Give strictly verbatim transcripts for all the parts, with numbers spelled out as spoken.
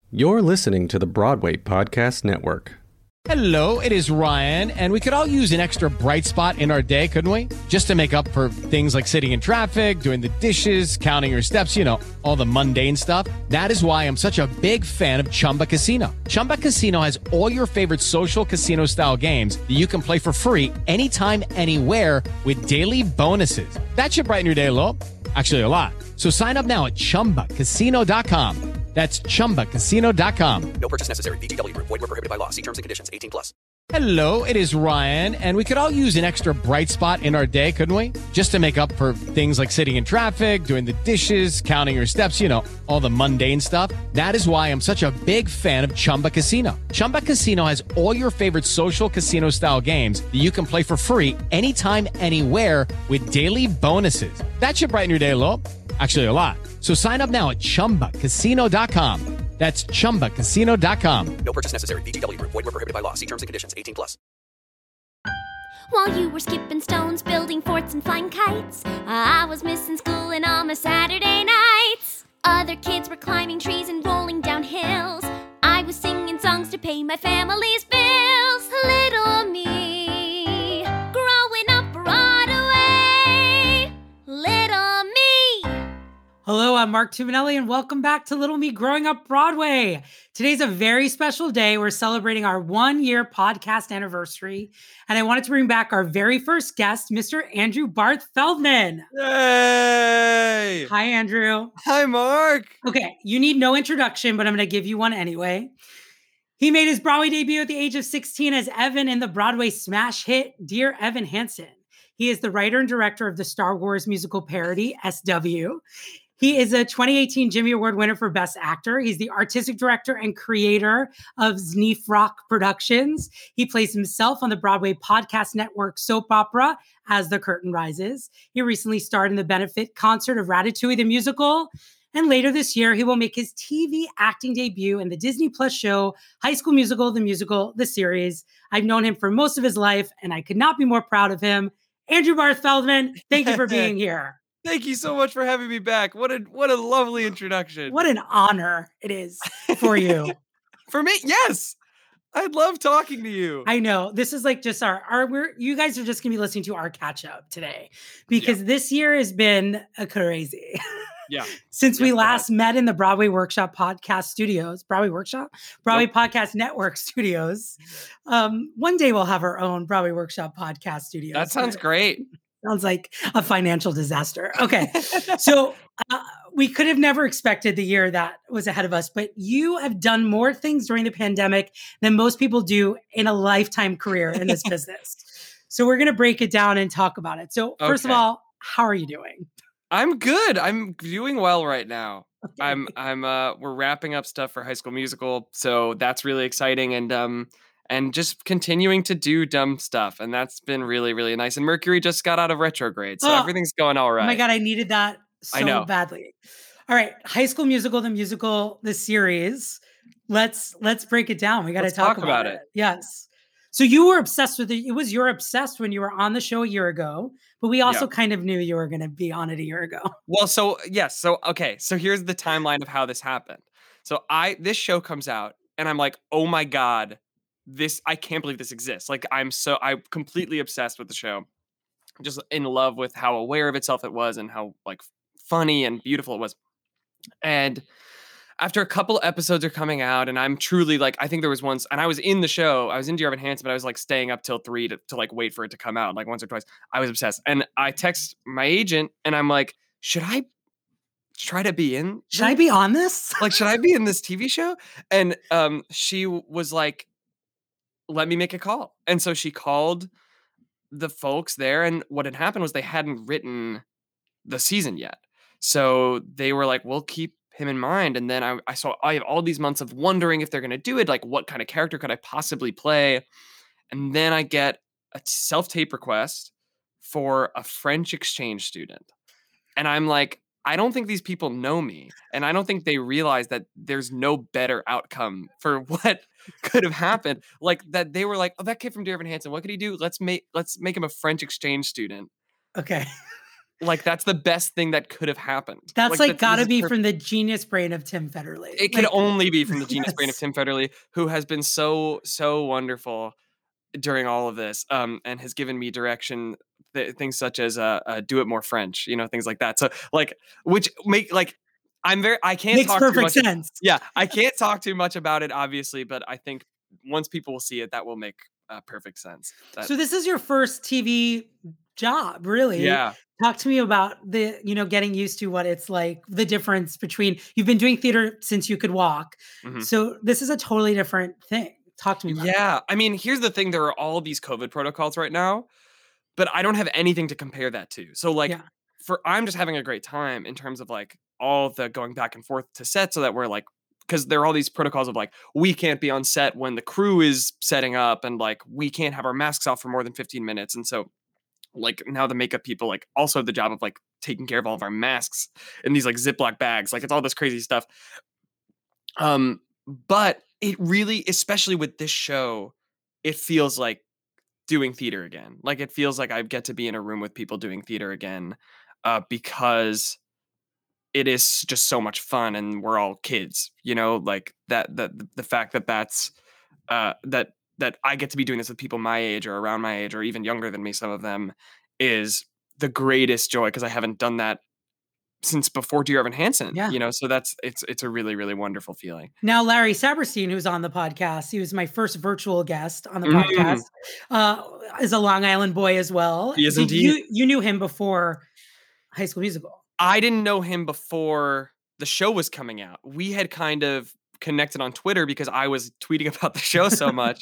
You're listening to the Broadway Podcast Network. Hello, it is Ryan, and we could all use an extra bright spot in our day, couldn't we? Just to make up for things like sitting in traffic, doing the dishes, counting your steps, you know, all the mundane stuff. That is why I'm such a big fan of Chumba Casino. Chumba Casino has all your favorite social casino-style games that you can play for free anytime, anywhere with daily bonuses. That should brighten your day a little. Actually, a lot. So sign up now at chumba casino dot com. That's chumba casino dot com. No purchase necessary. V G W Group. Void where prohibited by law. See terms and conditions. eighteen plus. Hello, it is Ryan, and we could all use an extra bright spot in our day, couldn't we? Just to make up for things like sitting in traffic, doing the dishes, counting your steps, you know, all the mundane stuff. That is why I'm such a big fan of Chumba Casino. Chumba Casino has all your favorite social casino-style games that you can play for free anytime, anywhere with daily bonuses. That should brighten your day a little. Actually, a lot. So sign up now at chumba casino dot com. That's chumba casino dot com. No purchase necessary. V G W Group. Void where prohibited by law. See terms and conditions. eighteen plus. While you were skipping stones, building forts, and flying kites, I was missing school and on my Saturday nights. Other kids were climbing trees and rolling down hills. I was singing songs to pay my family's bills. Little me, growing up Broadway. Little me. Hello, I'm Mark Tuminelli, and welcome back to Little Me Growing Up Broadway. Today's a very special day. We're celebrating our one-year podcast anniversary, and I wanted to bring back our very first guest, Mister Andrew Barth Feldman. Yay! Hi, Andrew. Hi, Mark. Okay, you need no introduction, but I'm going to give you one anyway. He made his Broadway debut at the age of sixteen as Evan in the Broadway smash hit Dear Evan Hansen. He is the writer and director of the Star Wars musical parody, S W. He is a twenty eighteen Jimmy Award winner for Best Actor. He's the artistic director and creator of Zneef Rock Productions. He plays himself on the Broadway Podcast Network soap opera As the Curtain Rises. He recently starred in the benefit concert of Ratatouille the Musical. And later this year, he will make his T V acting debut in the Disney Plus show High School Musical, the Musical, the series. I've known him for most of his life, and I could not be more proud of him. Andrew Barth Feldman, thank you for being here. Thank you so much for having me back. What a what a lovely introduction. What an honor it is for you. For me, yes. I love talking to you. I know. This is like just our, our we're, you guys are just going to be listening to our catch up today because yeah. This year has been a crazy. Yeah. Since yeah, we last met in the Broadway Workshop Podcast Studios, Broadway Workshop, Broadway nope. Podcast Network Studios. Um, one day we'll have our own Broadway Workshop Podcast Studios. That sounds great. Sounds like a financial disaster. Okay. So uh, we could have never expected the year that was ahead of us, but you have done more things during the pandemic than most people do in a lifetime career in this business. So we're going to break it down and talk about it. So first okay. of all, how are you doing? I'm good. I'm doing well right now. Okay. I'm, I'm, uh, we're wrapping up stuff for High School Musical. So that's really exciting. And, um, And just continuing to do dumb stuff. And that's been really, really nice. And Mercury just got out of retrograde. So oh, everything's going all right. Oh my God, I needed that so I know. badly. All right. High School Musical, the musical, the series. Let's let's break it down. We got to talk, talk about, about it. it. Yes. So you were obsessed with it. It was you're obsessed when you were on the show a year ago, but we also yeah. kind of knew you were going to be on it a year ago. Well, so yes. So, okay. So here's the timeline of how this happened. So I, this show comes out and I'm like, oh my God, this, I can't believe this exists. Like I'm so, I'm completely obsessed with the show. Just in love with how aware of itself it was and how like funny and beautiful it was. And after a couple episodes are coming out and I'm truly like, I think there was once, and I was in the show, I was in Dear Evan Hansen, but I was like staying up till three to, to like wait for it to come out like once or twice. I was obsessed. And I text my agent and I'm like, should I try to be in? Should I be on this? Like, should I be in this T V show? And um, she was like, let me make a call. And so she called the folks there. And what had happened was they hadn't written the season yet. So they were like, we'll keep him in mind. And then I, I saw, I have all these months of wondering if they're going to do it. Like, what kind of character could I possibly play? And then I get a self-tape request for a French exchange student. And I'm like, I don't think these people know me. And I don't think they realize that there's no better outcome for what could have happened. Like that they were like, oh, that kid from Dear Evan Hansen, what could he do? Let's make let's make him a French exchange student. Okay. Like that's the best thing that could have happened. That's like, that's, gotta this is be perfect. from the genius brain of Tim Federle. It like, could only be from the genius yes. brain of Tim Federle, who has been so, so wonderful during all of this, um, and has given me direction, th- things such as uh, uh, do it more French, you know, things like that. So like, which make like, I'm very, I can't Makes talk perfect too much. sense. Yeah, I can't talk too much about it, obviously, but I think once people will see it, that will make uh, perfect sense. That, So this is your first T V job, really? yeah. Talk to me about the, you know, getting used to what it's like, the difference between, you've been doing theater since you could walk. Mhm. So this is a totally different thing. Talk to me about it. Yeah, I mean, here's the thing: there are all these COVID protocols right now, but I don't have anything to compare that to. So, like, Yeah. for I'm just having a great time in terms of like all the going back and forth to set, so that we're like, because there are all these protocols of like we can't be on set when the crew is setting up, and like we can't have our masks off for more than fifteen minutes, and so like now the makeup people like also have the job of like taking care of all of our masks in these like Ziploc bags, like it's all this crazy stuff. Um, but it really, especially with this show, it feels like doing theater again. Like it feels like I get to be in a room with people doing theater again, uh, because it is just so much fun, and we're all kids, you know, like that. That the fact that that's uh, that that I get to be doing this with people my age or around my age or even younger than me, some of them, is the greatest joy because I haven't done that since before Dear Evan Hansen, Yeah. you know, so that's, it's, it's a really, really wonderful feeling. Now, Larry Saperstein, who's on the podcast, he was my first virtual guest on the Mm. podcast, uh, is a Long Island boy as well. He is Did indeed. You, you knew him before High School Musical. I didn't know him before the show was coming out. We had kind of connected on Twitter because I was tweeting about the show so much.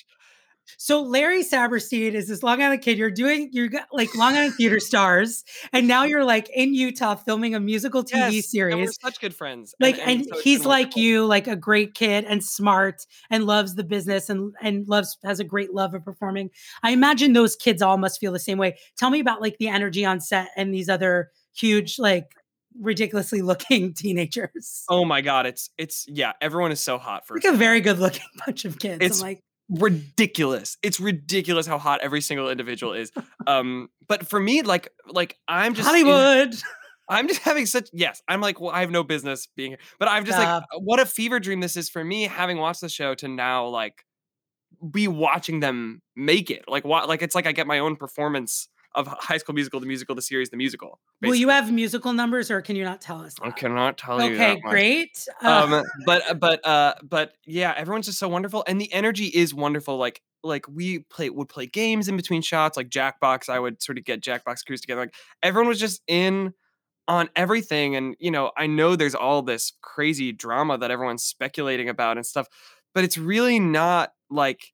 So Larry Saperstein is this Long Island kid. You're doing, you're got, like Long Island Theater Stars, and now you're like in Utah filming a musical T V Yes, and we're series. such good friends. Like, and, so it's he's been like wonderful. you, like a great kid and smart and loves the business and and loves has a great love of performing. I imagine those kids all must feel the same way. Tell me about like the energy on set and these other huge, like ridiculously looking teenagers. Oh my God. It's, it's, yeah, everyone is so hot for Like a very good looking bunch of kids. It's I'm like, ridiculous. It's ridiculous how hot every single individual is. Um, but for me, like, like I'm just in- Hollywood. I'm just having such, yes, I'm like, well, I have no business being here, but I'm just Stop. like, what a fever dream this is for me, having watched the show to now like be watching them make it. Like, what, like, it's like I get my own performance of High School Musical, the musical, the series, the musical. Will you basically. have musical numbers or can you not tell us? I that? cannot tell you Okay, that much. great. Uh, um but but uh but yeah, everyone's just so wonderful, and the energy is wonderful. Like like we play would play games in between shots, like Jackbox. I would sort of get Jackbox crews together. Like everyone was just in on everything, and you know, I know there's all this crazy drama that everyone's speculating about and stuff, but it's really not like,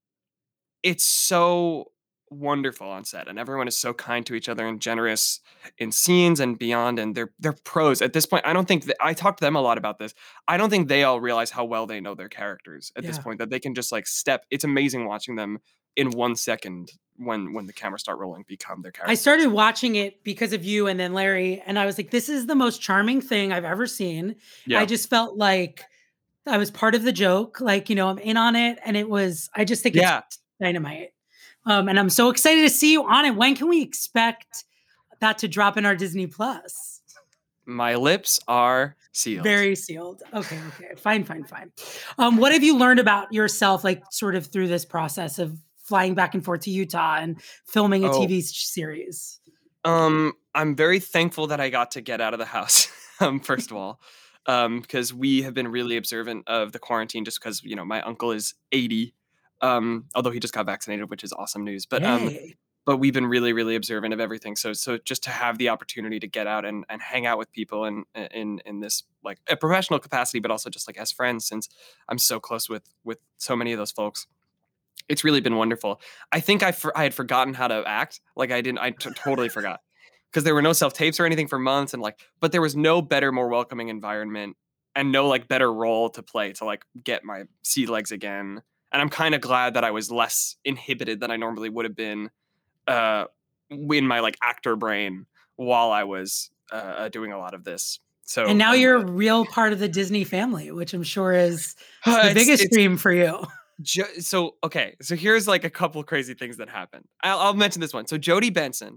it's so wonderful on set, and everyone is so kind to each other and generous in scenes and beyond, and they're they're pros at this point. I don't think that, I talked to them a lot about this. I don't think they all realize how well they know their characters at this Yeah. point, that they can just like step. It's amazing watching them in one second when when the cameras start rolling become their I characters. started watching it because of you and then Larry, and I was like, this is the most charming thing I've ever seen. Yeah. I just felt like I was part of the joke. Like, you know, I'm in on it. And it was, I just think Yeah. it's dynamite. Um, and I'm so excited to see you on it. When can we expect that to drop in our Disney Plus? My lips are sealed. Very sealed. Okay, okay. Fine, fine, fine. Um, what have you learned about yourself, like sort of through this process of flying back and forth to Utah and filming a Oh. T V series? Um, I'm very thankful that I got to get out of the house. um, first of all, um, because we have been really observant of the quarantine, just because you know my uncle is eighty, um, although he just got vaccinated, which is awesome news. But um, Yay. but we've been really, really observant of everything. So so just to have the opportunity to get out and, and hang out with people in in in this like a professional capacity, but also just like as friends, since I'm so close with with so many of those folks. It's really been wonderful. I think I, for, I had forgotten how to act. Like I didn't, I t- totally forgot because there were no self tapes or anything for months. And like, but there was no better, more welcoming environment and no like better role to play to like get my sea legs again. And I'm kind of glad that I was less inhibited than I normally would have been uh, in my like actor brain while I was uh, doing a lot of this. So, And now um, you're a real part of the Disney family, which I'm sure is the it's- biggest it's- dream for you. Jo- so okay, so here's like a couple crazy things that happened. I'll, I'll mention this one. So Jodie Benson,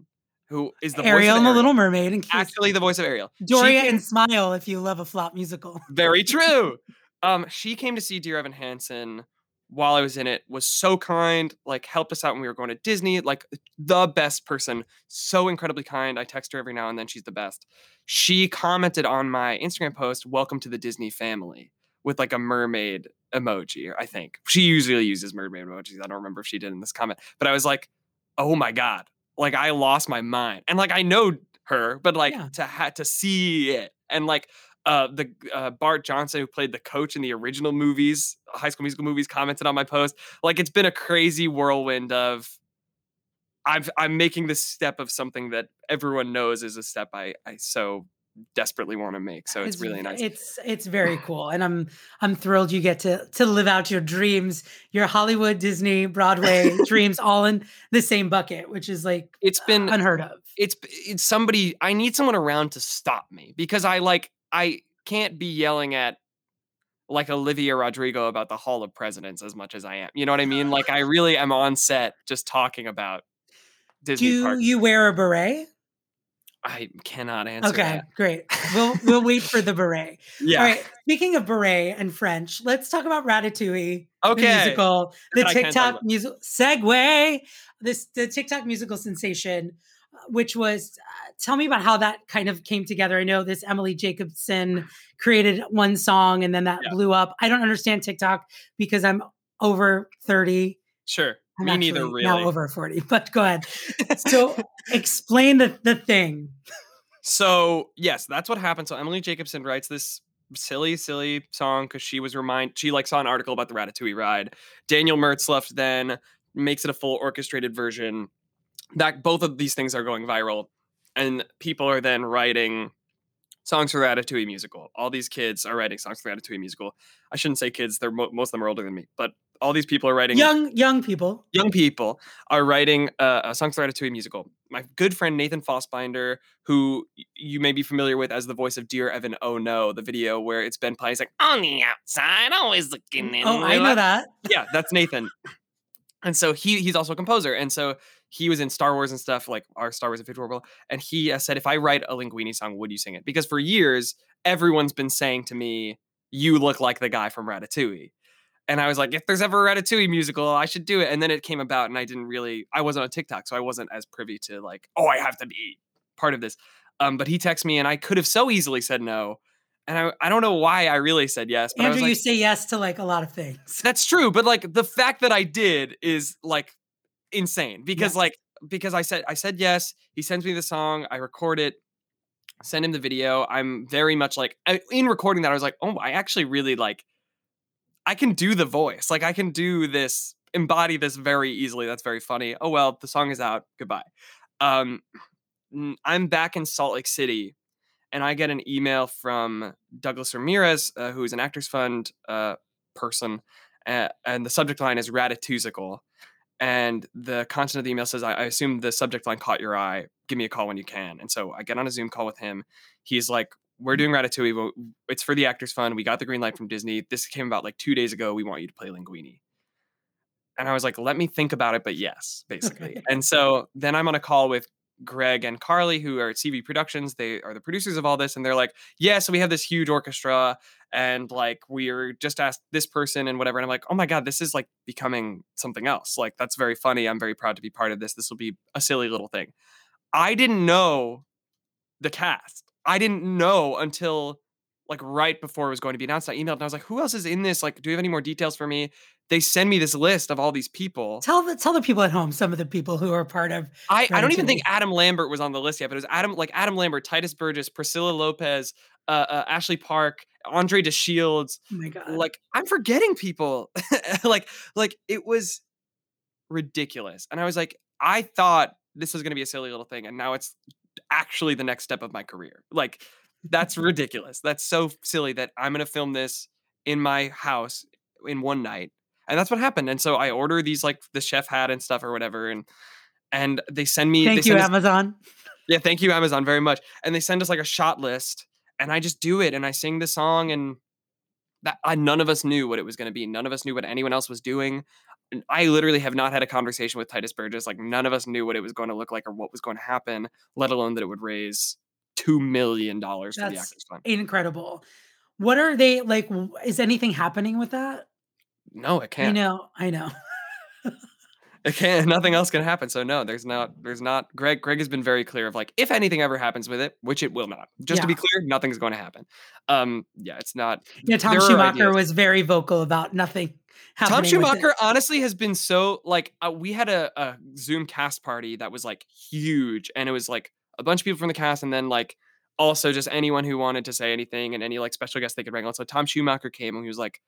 who is the Ariel voice of and the Ariel. Little Mermaid. In case Actually, the voice of Ariel. She Doria came- and Smile if you love a flop musical. Very true. Um, she came to see Dear Evan Hansen while I was in it, was so kind, like helped us out when we were going to Disney, like the best person, so incredibly kind. I text her every now and then. She's the best. She commented on my Instagram post, "Welcome to the Disney family," with like a mermaid emoji, I think. She usually uses mermaid emojis. I don't remember if she did in this comment, but I was like, oh my God, like I lost my mind. And like, I know her, but like Yeah. to ha- to see it and like, Uh, the uh, Bart Johnson, who played the coach in the original movies, High School Musical movies, commented on my post. Like, it's been a crazy whirlwind of I've I'm making this step of something that everyone knows is a step I I so desperately want to make. So it's, really nice. It's it's very cool, and I'm I'm thrilled you get to to live out your dreams, your Hollywood, Disney, Broadway dreams, all in the same bucket, which is like It's been unheard of. It's it's somebody. I need someone around to stop me because I like. I can't be yelling at like Olivia Rodrigo about the Hall of Presidents as much as I am. You know what I mean? Like I really am on set just talking about Disney Do parks. you wear a beret? I cannot answer Okay, that. great. We'll we'll wait for the beret. Yeah. All right. Speaking of beret and French, let's talk about Ratatouille, the Okay. musical, the That I can talk TikTok about. music segue, this the TikTok musical sensation, uh, which was. Uh, tell me about how that kind of came together. I know this Emily Jacobson created one song and then that Yeah. blew up. I don't understand TikTok because I'm over thirty. Sure. I'm Me neither, actually really. now over forty. But go ahead. So explain the the thing. So yes, that's what happened. So Emily Jacobson writes this silly, silly song because she was remind she like saw an article about the Ratatouille ride. Daniel Mertzluff then makes it a full orchestrated version. That both of these things are going viral, and people are then writing songs for the Ratatouille musical. All these kids are writing songs for the Ratatouille musical. I shouldn't say kids; they're mo- most of them are older than me, but all these people are writing. Young young people. Young people are writing uh, a Songs for the Ratatouille musical. My good friend Nathan Fossbinder, who y- you may be familiar with as the voice of Dear Evan Oh No, the video where it's Ben playing, he's like, on the outside, always looking in. Oh, I know that. Yeah, that's Nathan. And so he he's also a composer. And so he was in Star Wars and stuff, like our Star Wars Infinity War World. And he uh, said, if I write a Linguini song, would you sing it? Because for years, everyone's been saying to me, you look like the guy from Ratatouille. And I was like, if there's ever a Ratatouille musical, I should do it. And then it came about and I didn't really, I wasn't on TikTok, so I wasn't as privy to like, oh, I have to be part of this. Um, but he texted me and I could have so easily said no. And I, I don't know why I really said yes. But I was Andrew, like, you say yes to like a lot of things. that's true. But like the fact that I did is like insane because Yes. like, because I said, I said yes. He sends me the song. I record it, send him the video. I'm very much like, I- in recording that, I was like, oh, I actually really like, I can do the voice. Like I can do this, embody this very easily. That's very funny. Oh, well, the song is out. Goodbye. Um, n- I'm back in Salt Lake City and I get an email from Douglas Ramirez, uh, who is an Actors Fund uh, person. Uh, and the subject line is Ratatouille. And the content of the email says, I, I assume the subject line caught your eye. Give me a call when you can. And so I get on a Zoom call with him. He's like, we're doing Ratatouille. but It's for the Actors Fund. We got the green light from Disney. This came about like two days ago. We want you to play Linguini. And I was like, let me think about it, but yes, basically. And so then I'm on a call with Greg and Carly, who are at C V Productions. They are the producers of all this. And they're like, yeah, so we have this huge orchestra and like we're just asked this person and whatever. And I'm like, oh my God, this is like becoming something else. Like, that's very funny. I'm very proud to be part of this. This will be a silly little thing. I didn't know the cast. I didn't know until like right before it was going to be announced. I emailed and I was like, who else is in this? Like, do you have any more details for me? They send me this list of all these people. Tell the tell the people at home some of the people who are part of. I, I don't even Ratatouille. think Adam Lambert was on the list yet, but it was Adam, like Adam Lambert, Titus Burgess, Priscilla Lopez, uh, uh, Ashley Park, Andre DeShields. Oh my God. Like, I'm forgetting people. like, like it was ridiculous. And I was like, I thought this was going to be a silly little thing. And now it's actually the next step of my career. Like, that's ridiculous. That's so silly that I'm going to film this in my house in one night. And that's what happened. And so I order these, like the chef hat and stuff or whatever. And, and they send me, Thank they you, send us- Amazon. yeah, thank you, Amazon, very much. And they send us like a shot list, and I just do it, and I sing the song, and that I, none of us knew what it was going to be. None of us knew what anyone else was doing. And I literally have not had a conversation with Titus Burgess. Like none of us knew what it was going to look like or what was going to happen, let alone that it would raise two million dollars for the That's Actors Fund. incredible. What are they like? w- Is anything happening with that? No, it I can't. know, I know. It can't. Nothing else can happen. So no, there's not. There's not. Greg. Greg has been very clear of like, if anything ever happens with it, which it will not. Just to be Yeah. clear, nothing's going to happen. Um, yeah, it's not. Yeah, Tom there are Schumacher ideas. was very vocal about nothing Tom happening with Schumacher it. honestly has been so like uh, we had a, a Zoom cast party that was like huge, and it was like a bunch of people from the cast, and then like also just anyone who wanted to say anything and any like special guests they could bring on. So Tom Schumacher came and he was like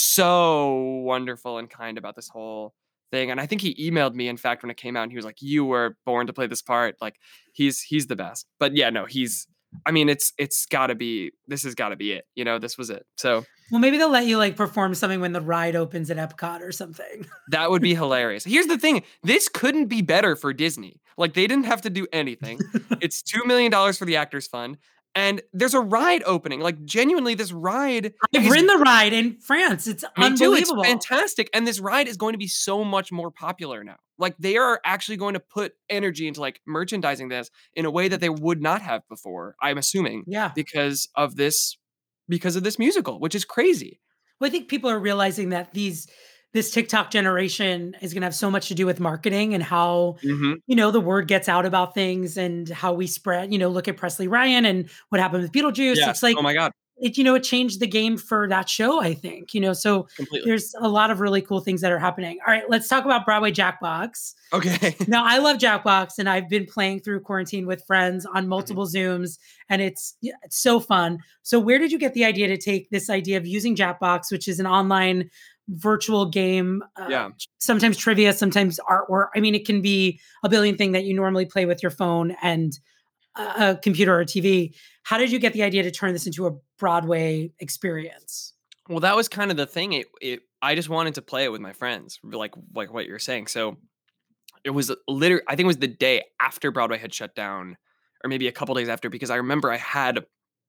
so wonderful and kind about this whole thing. And I think he emailed me, in fact, when it came out, and he was like, "You were born to play this part." Like he's he's the best. But yeah, no, he's. I mean, it's it's got to be. This has got to be it. You know, this was it. So. Well, maybe they'll let you like perform something when the ride opens at Epcot or something. That would be hilarious. Here's the thing. This couldn't be better for Disney. Like they didn't have to do anything. It's two million dollars for the Actors Fund. And there's a ride opening. Like genuinely, this ride. I've is- ridden the ride in France. It's Me too. It's unbelievable. fantastic. And this ride is going to be so much more popular now. Like they are actually going to put energy into like merchandising this in a way that they would not have before, I'm assuming. Yeah. Because of this, because of this musical, which is crazy. Well, I think people are realizing that these this TikTok generation is going to have so much to do with marketing and how, Mm-hmm. you know, the word gets out about things and how we spread, you know, look at Presley Ryan and what happened with Beetlejuice. Yeah. It's like, Oh my God. it, you know, it changed the game for that show, I think, you know, so Completely. there's a lot of really cool things that are happening. All right, let's talk about Broadway Jackbox. Okay. Now, I love Jackbox, and I've been playing through quarantine with friends on multiple Zooms, and it's yeah, it's so fun. So, where did you get the idea to take this idea of using Jackbox, which is an online virtual game? Uh, Yeah. Sometimes trivia, sometimes artwork. I mean, it can be a billion thing that you normally play with your phone and a a computer or T V. How did you get the idea to turn this into a Broadway experience? Well, that was kind of the thing. It, it, I just wanted to play it with my friends, like, like what you're saying. So it was literally, I think it was the day after Broadway had shut down, or maybe a couple days after, because I remember I had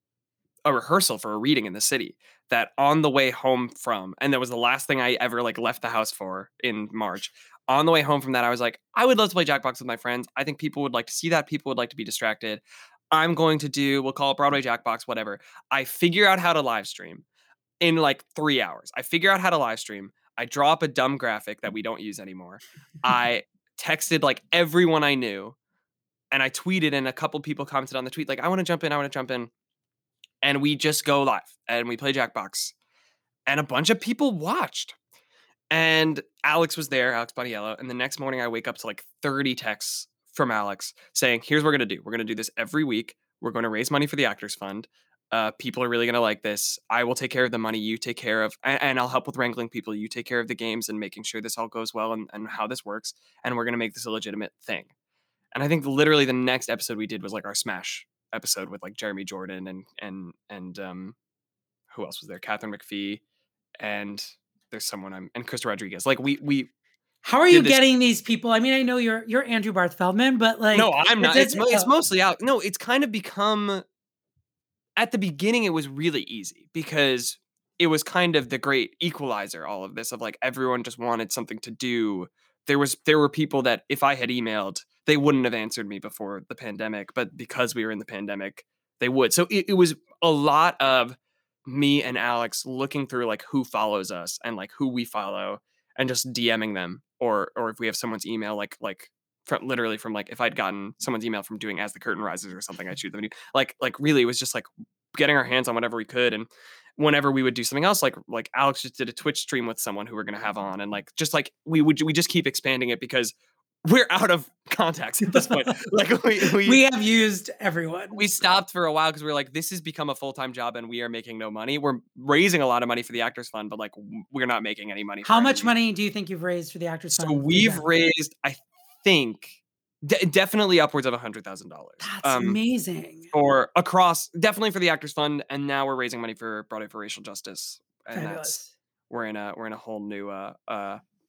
a rehearsal for a reading in the city that on the way home from, and that was the last thing I ever like left the house for in March. On the way home from that, I was like, I would love to play Jackbox with my friends. I think people would like to see that. People would like to be distracted. I'm going to do, we'll call it Broadway Jackbox, whatever. I figure out how to live stream in like three hours. I figure out how to live stream. I draw up a dumb graphic that we don't use anymore. I texted like everyone I knew, and I tweeted, and a couple people commented on the tweet, like, I want to jump in, I want to jump in. And we just go live and we play Jackbox. And a bunch of people watched. And Alex was there, Alex Boniello. And the next morning I wake up to like thirty texts from Alex saying, here's what we're going to do. We're going to do this every week. We're going to raise money for the Actors Fund. Uh, people are really going to like this. I will take care of the money. You take care of, and, and I'll help with wrangling people. You take care of the games and making sure this all goes well and, and how this works. And we're going to make this a legitimate thing. And I think literally the next episode we did was like our Smash episode with like Jeremy Jordan and, and, and, um, who else was there? Catherine McPhee, and there's someone I'm, and Krista Rodriguez. Like we, we, How are did you this- getting these people? I mean, I know you're you're Andrew Barth Feldman, but like, no, I'm not. It's, it's- mo- it's oh. mostly out. No, it's kind of become, at the beginning, it was really easy because it was kind of the great equalizer, all of this of like, everyone just wanted something to do. There was, there were people that if I had emailed, they wouldn't have answered me before the pandemic, but because we were in the pandemic, they would. So it, it was a lot of me and Alex looking through like who follows us and like who we follow and just DMing them, or, or if we have someone's email, like, like, from literally from like if I'd gotten someone's email from doing As the Curtain Rises or something, I'd shoot them. Like like really, it was just like getting our hands on whatever we could. And whenever we would do something else, like like Alex just did a Twitch stream with someone who we're gonna have on, and like just like we would we just keep expanding it because we're out of contacts at this point. Like we we, we have used everyone. we stopped for a while because we were like, this has become a full time job and we are making no money. We're raising a lot of money for the Actors Fund, but like w- we're not making any money. How for much any- money do you think you've raised for the Actors So Fund? we've Yeah. raised, I think, de- definitely upwards of a hundred thousand dollars. That's amazing. For across, definitely for the Actors Fund, and now we're raising money for Broadway for Racial Justice, and that's Fabulous. we're in a we're in a whole new uh uh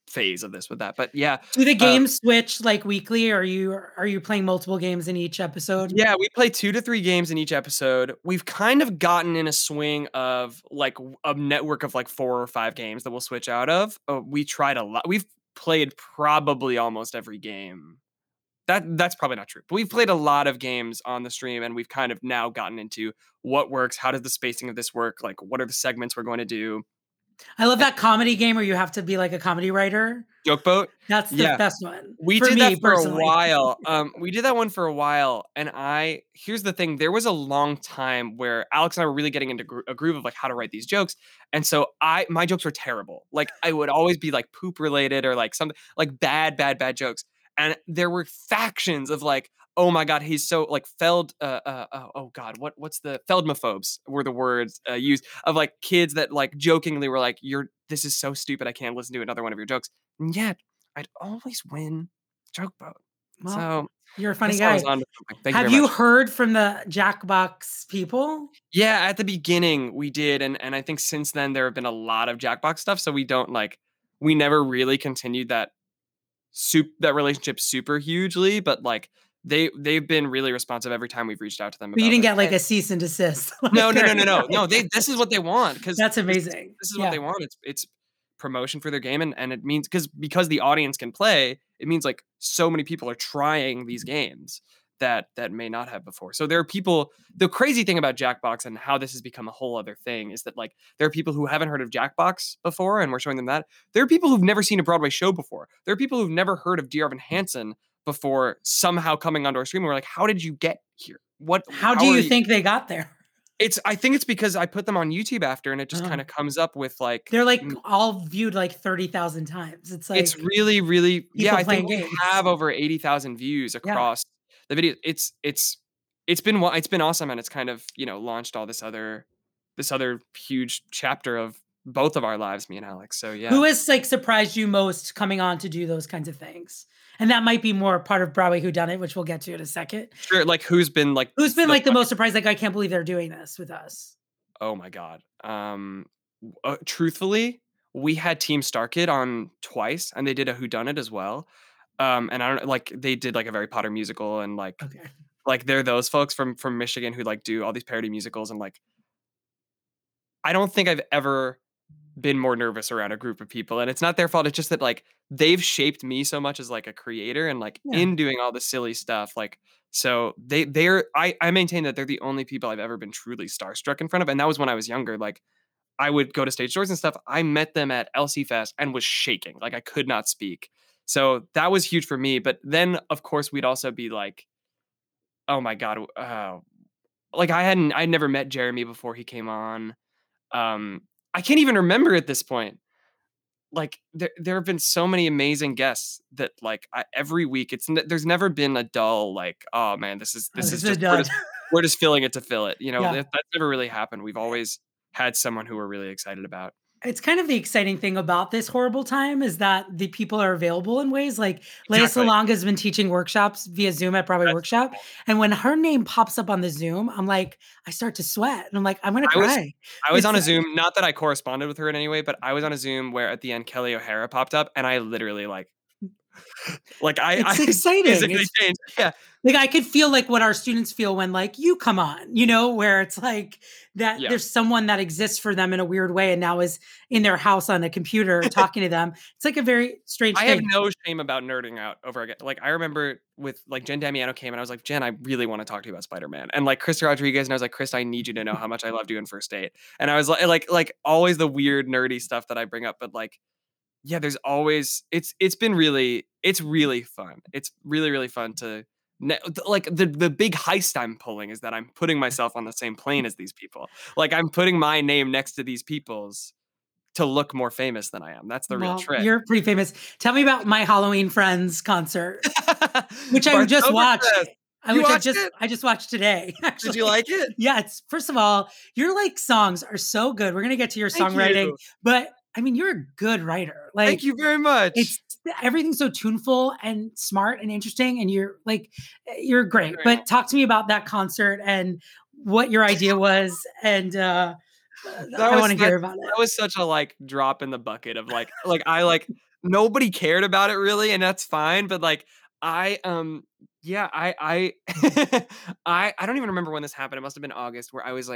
phase of this with that. But yeah. Do the uh, games switch like weekly? Or are you are you playing multiple games in each episode? Yeah, we play two to three games in each episode. We've kind of gotten in a swing of like a network of like four or five games that we'll switch out of. Uh, we tried a lot. We've played probably almost every game. That that's probably not true. But we've played a lot of games on the stream, and we've kind of now gotten into what works. How does the spacing of this work? Like, what are the segments we're going to do? I love that comedy game where you have to be like a comedy writer. Joke Boat. That's the Yeah. best one. We for did me, that for personally. a while. Um, we did that one for a while, and I here's the thing: there was a long time where Alex and I were really getting into gro- a groove of like how to write these jokes, and so I my jokes were terrible. Like I would always be like poop related or like something like bad, bad, bad jokes, and there were factions of like, oh my god, he's so like Feld. Uh, uh, uh, oh god, what what's the Feldmophobes were the words uh, used of like kids that like jokingly were like, you're this is so stupid, I can't listen to another one of your jokes, and yet I'd always win Joke Boat. Well, So you're a I funny guess I guy. was onto something. Thank Have you, you very much. heard from the Jackbox people? Yeah, at the beginning we did, and and I think since then there have been a lot of Jackbox stuff. So we don't like we never really continued that soup that relationship super hugely, but like they they've been really responsive every time we've reached out to them. But you about, didn't get like "Hey." a cease and desist. no no no no no Like, no they this is what they want because That's this is- amazing. This is Yeah. what they want. It's it's promotion for their game, and and it means because because the audience can play, it means like so many people are trying these games that that may not have before. So there are people. The crazy thing about Jackbox and how this has become a whole other thing is that like there are people who haven't heard of Jackbox before, and we're showing them that. There are people who've never seen a Broadway show before. There are people who've never heard of Dear Evan Hansen before somehow coming onto our stream. And we're like, how did you get here? What? How do are you think they got there? It's. I think it's because I put them on YouTube after, and it just Oh. kind of comes up with like They're like Mm. all viewed like thirty thousand times. It's like it's really, really, yeah. people I think playing we games. have over eighty thousand views across the video. It's it's it's been wa- it's been awesome, and it's kind of you know launched all this other this other huge chapter of both of our lives, me and Alex. So yeah, Who has like surprised you most coming on to do those kinds of things? And that might be more part of Broadway Whodunit, which we'll get to in a second. sure. Like who's been like Who's been like the fucking- most surprised? Like, I can't believe they're doing this with us. Oh my god. Um, w- uh, truthfully, we had Team Starkid on twice, and they did a Whodunit as well. Um, and I don't like they did like a Harry Potter musical, and like Okay. like they're those folks from from Michigan who like do all these parody musicals, and like I don't think I've ever been more nervous around a group of people, and it's not their fault. It's just that like they've shaped me so much as like a creator, and like Yeah. in doing all the silly stuff, like so they they're I I maintain that they're the only people I've ever been truly starstruck in front of, and that was when I was younger. Like I would go to stage doors and stuff. I met them at L C Fest and was shaking, like I could not speak. So that was huge for me. But then of course we'd also be like, oh my god, uh, like I hadn't I'd never met Jeremy before he came on. Um, I can't even remember at this point. Like there, there have been so many amazing guests that like I, every week it's n- there's never been a dull like oh man this is Oh, this this is is just done. we're, just we're just filling it to fill it. You know Yeah. that, that's never really happened. We've always had someone who we're really excited about. It's kind of the exciting thing about this horrible time is that the people are available in ways like Leia Exactly. Salonga has been teaching workshops via Zoom at Broadway That's Workshop. And when her name pops up on the Zoom, I'm like, I start to sweat. And I'm like, I'm going to I was- cry. I was on a It's- Zoom, not that I corresponded with her in any way, but I was on a Zoom where at the end Kelly O'Hara popped up, and I literally like, like I, It's I exciting. physically It's- changed. Yeah, Like I could feel like what our students feel when like you come on, you know, where it's like that Yeah. there's someone that exists for them in a weird way and now is in their house on a computer talking to them. It's like a very strange I have thing. no shame about nerding out over again. Like I remember with like Jen Damiano came and I was like, Jen, I really want to talk to you about Spider-Man. And like Krista Rodriguez, and I was like, Krista, I need you to know how much I loved you in First Date. And I was like, like, like always the weird nerdy stuff that I bring up, but like, yeah, there's always it's it's been really it's really fun. It's really really fun to ne- like the the big heist I'm pulling is that I'm putting myself on the same plane as these people. Like I'm putting my name next to these people's to look more famous than I am. That's the real Well, trick. You're pretty famous. Tell me about my Halloween Friends concert, which I just Bartoberfest. watched. I, You which I watched just it? I just watched today. Actually. Did you like it? Yeah, it's first of all, your like songs are so good. We're gonna get to your Thank songwriting, you. but I mean, you're a good writer. Like, Thank you very much. it's everything's so tuneful and smart and interesting, and you're like, you're great. Very But much. talk to me about that concert and what your idea was, and uh, That I was want to such, hear about it. that was such a like drop in the bucket of like like I like nobody cared about it really, and that's fine. But like I um yeah I I I I don't even remember when this happened. It must have been August where I was like,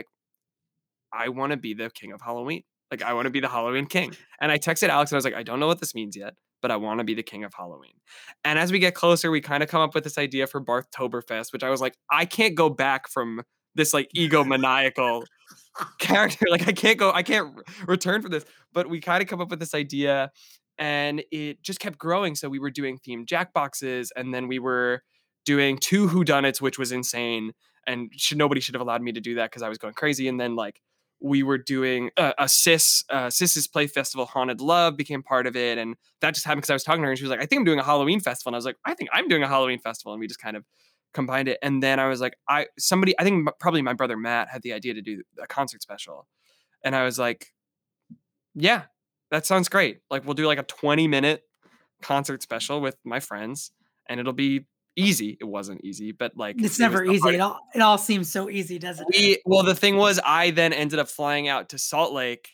I want to be the king of Halloween. Like I want to be the Halloween king. And I texted Alex and I was like, I don't know what this means yet, but I want to be the king of Halloween. And as we get closer, we kind of come up with this idea for Barthtoberfest, which I was like, I can't go back from this like egomaniacal character. Like I can't go, I can't re- return from this. But we kind of come up with this idea and it just kept growing. So we were doing themed jackboxes and then we were doing two whodunits, which was insane. And should, nobody should have allowed me to do that because I was going crazy. And then like we were doing uh, a sis, uh, Sis's Play Festival, Haunted Love became part of it. And that just happened because I was talking to her and she was like, I think I'm doing a Halloween festival. And I was like, I think I'm doing a Halloween festival. And we just kind of combined it. And then I was like, I, somebody, I think m- probably my brother Matt had the idea to do a concert special. And I was like, yeah, that sounds great. Like we'll do like a twenty minute concert special with my friends and it'll be easy. It wasn't easy, but like It's it was never the easy. hard- It all it all seems so easy, doesn't it? we, well, the thing was, I then ended up flying out to Salt Lake.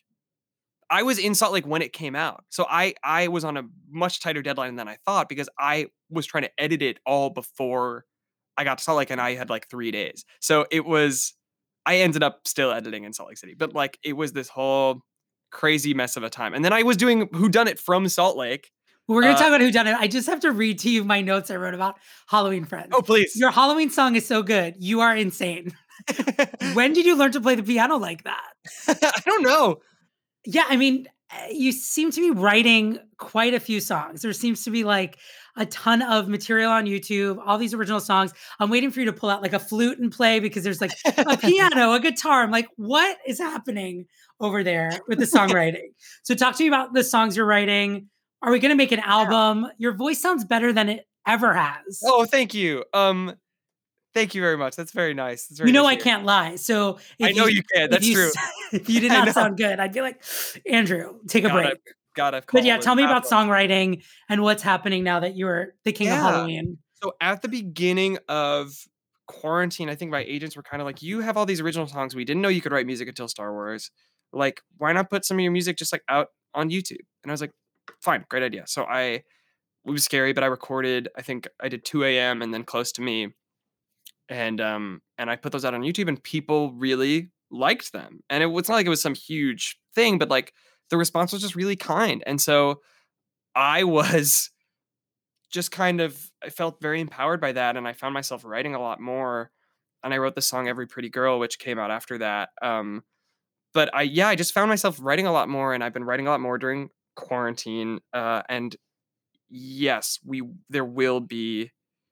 I was in Salt Lake when it came out, so I I was on a much tighter deadline than I thought because I was trying to edit it all before I got to Salt Lake, and I had like three days. So it was, I ended up still editing in Salt Lake City, but like it was this whole crazy mess of a time. And then I was doing Whodunit from Salt Lake. We're gonna Uh, talk about who done it. I just have to read to you my notes I wrote about Halloween Friends. Oh, please. Your Halloween song is so good. You are insane. When did you learn to play the piano like that? I don't know. Yeah, I mean, uh, you seem to be writing quite a few songs. There seems to be like a ton of material on YouTube, all these original songs. I'm waiting for you to pull out like a flute and play because there's like a piano, a guitar. I'm like, what is happening over there with the songwriting? So talk to me about the songs you're writing. Are we going to make an album? Your voice sounds better than it ever has. Oh, thank you. Um, thank you very much. That's very nice. That's very You know nice I to hear. can't lie. So if I know you can. if That's you true. s- If you did I not know. sound good, I'd be like, Andrew, take a Gotta- break. Gotta But call yeah, it tell me about out. songwriting and what's happening now that you're the king of Yeah. Halloween. So at the beginning of quarantine, I think my agents were kind of like, you have all these original songs. We didn't know you could write music until Star Wars. Like, why not put some of your music just like out on YouTube? And I was like, fine, great idea. So I, it was scary, but I recorded, I think I did two a.m. and then Close to Me. And um, and I put those out on YouTube and people really liked them. And it was not like it was some huge thing, but like the response was just really kind. And so I was just kind of, I felt very empowered by that. And I found myself writing a lot more. And I wrote the song Every Pretty Girl, which came out after that. Um, but I, yeah, I just found myself writing a lot more. And I've been writing a lot more during quarantine. Uh, and yes, we, there will be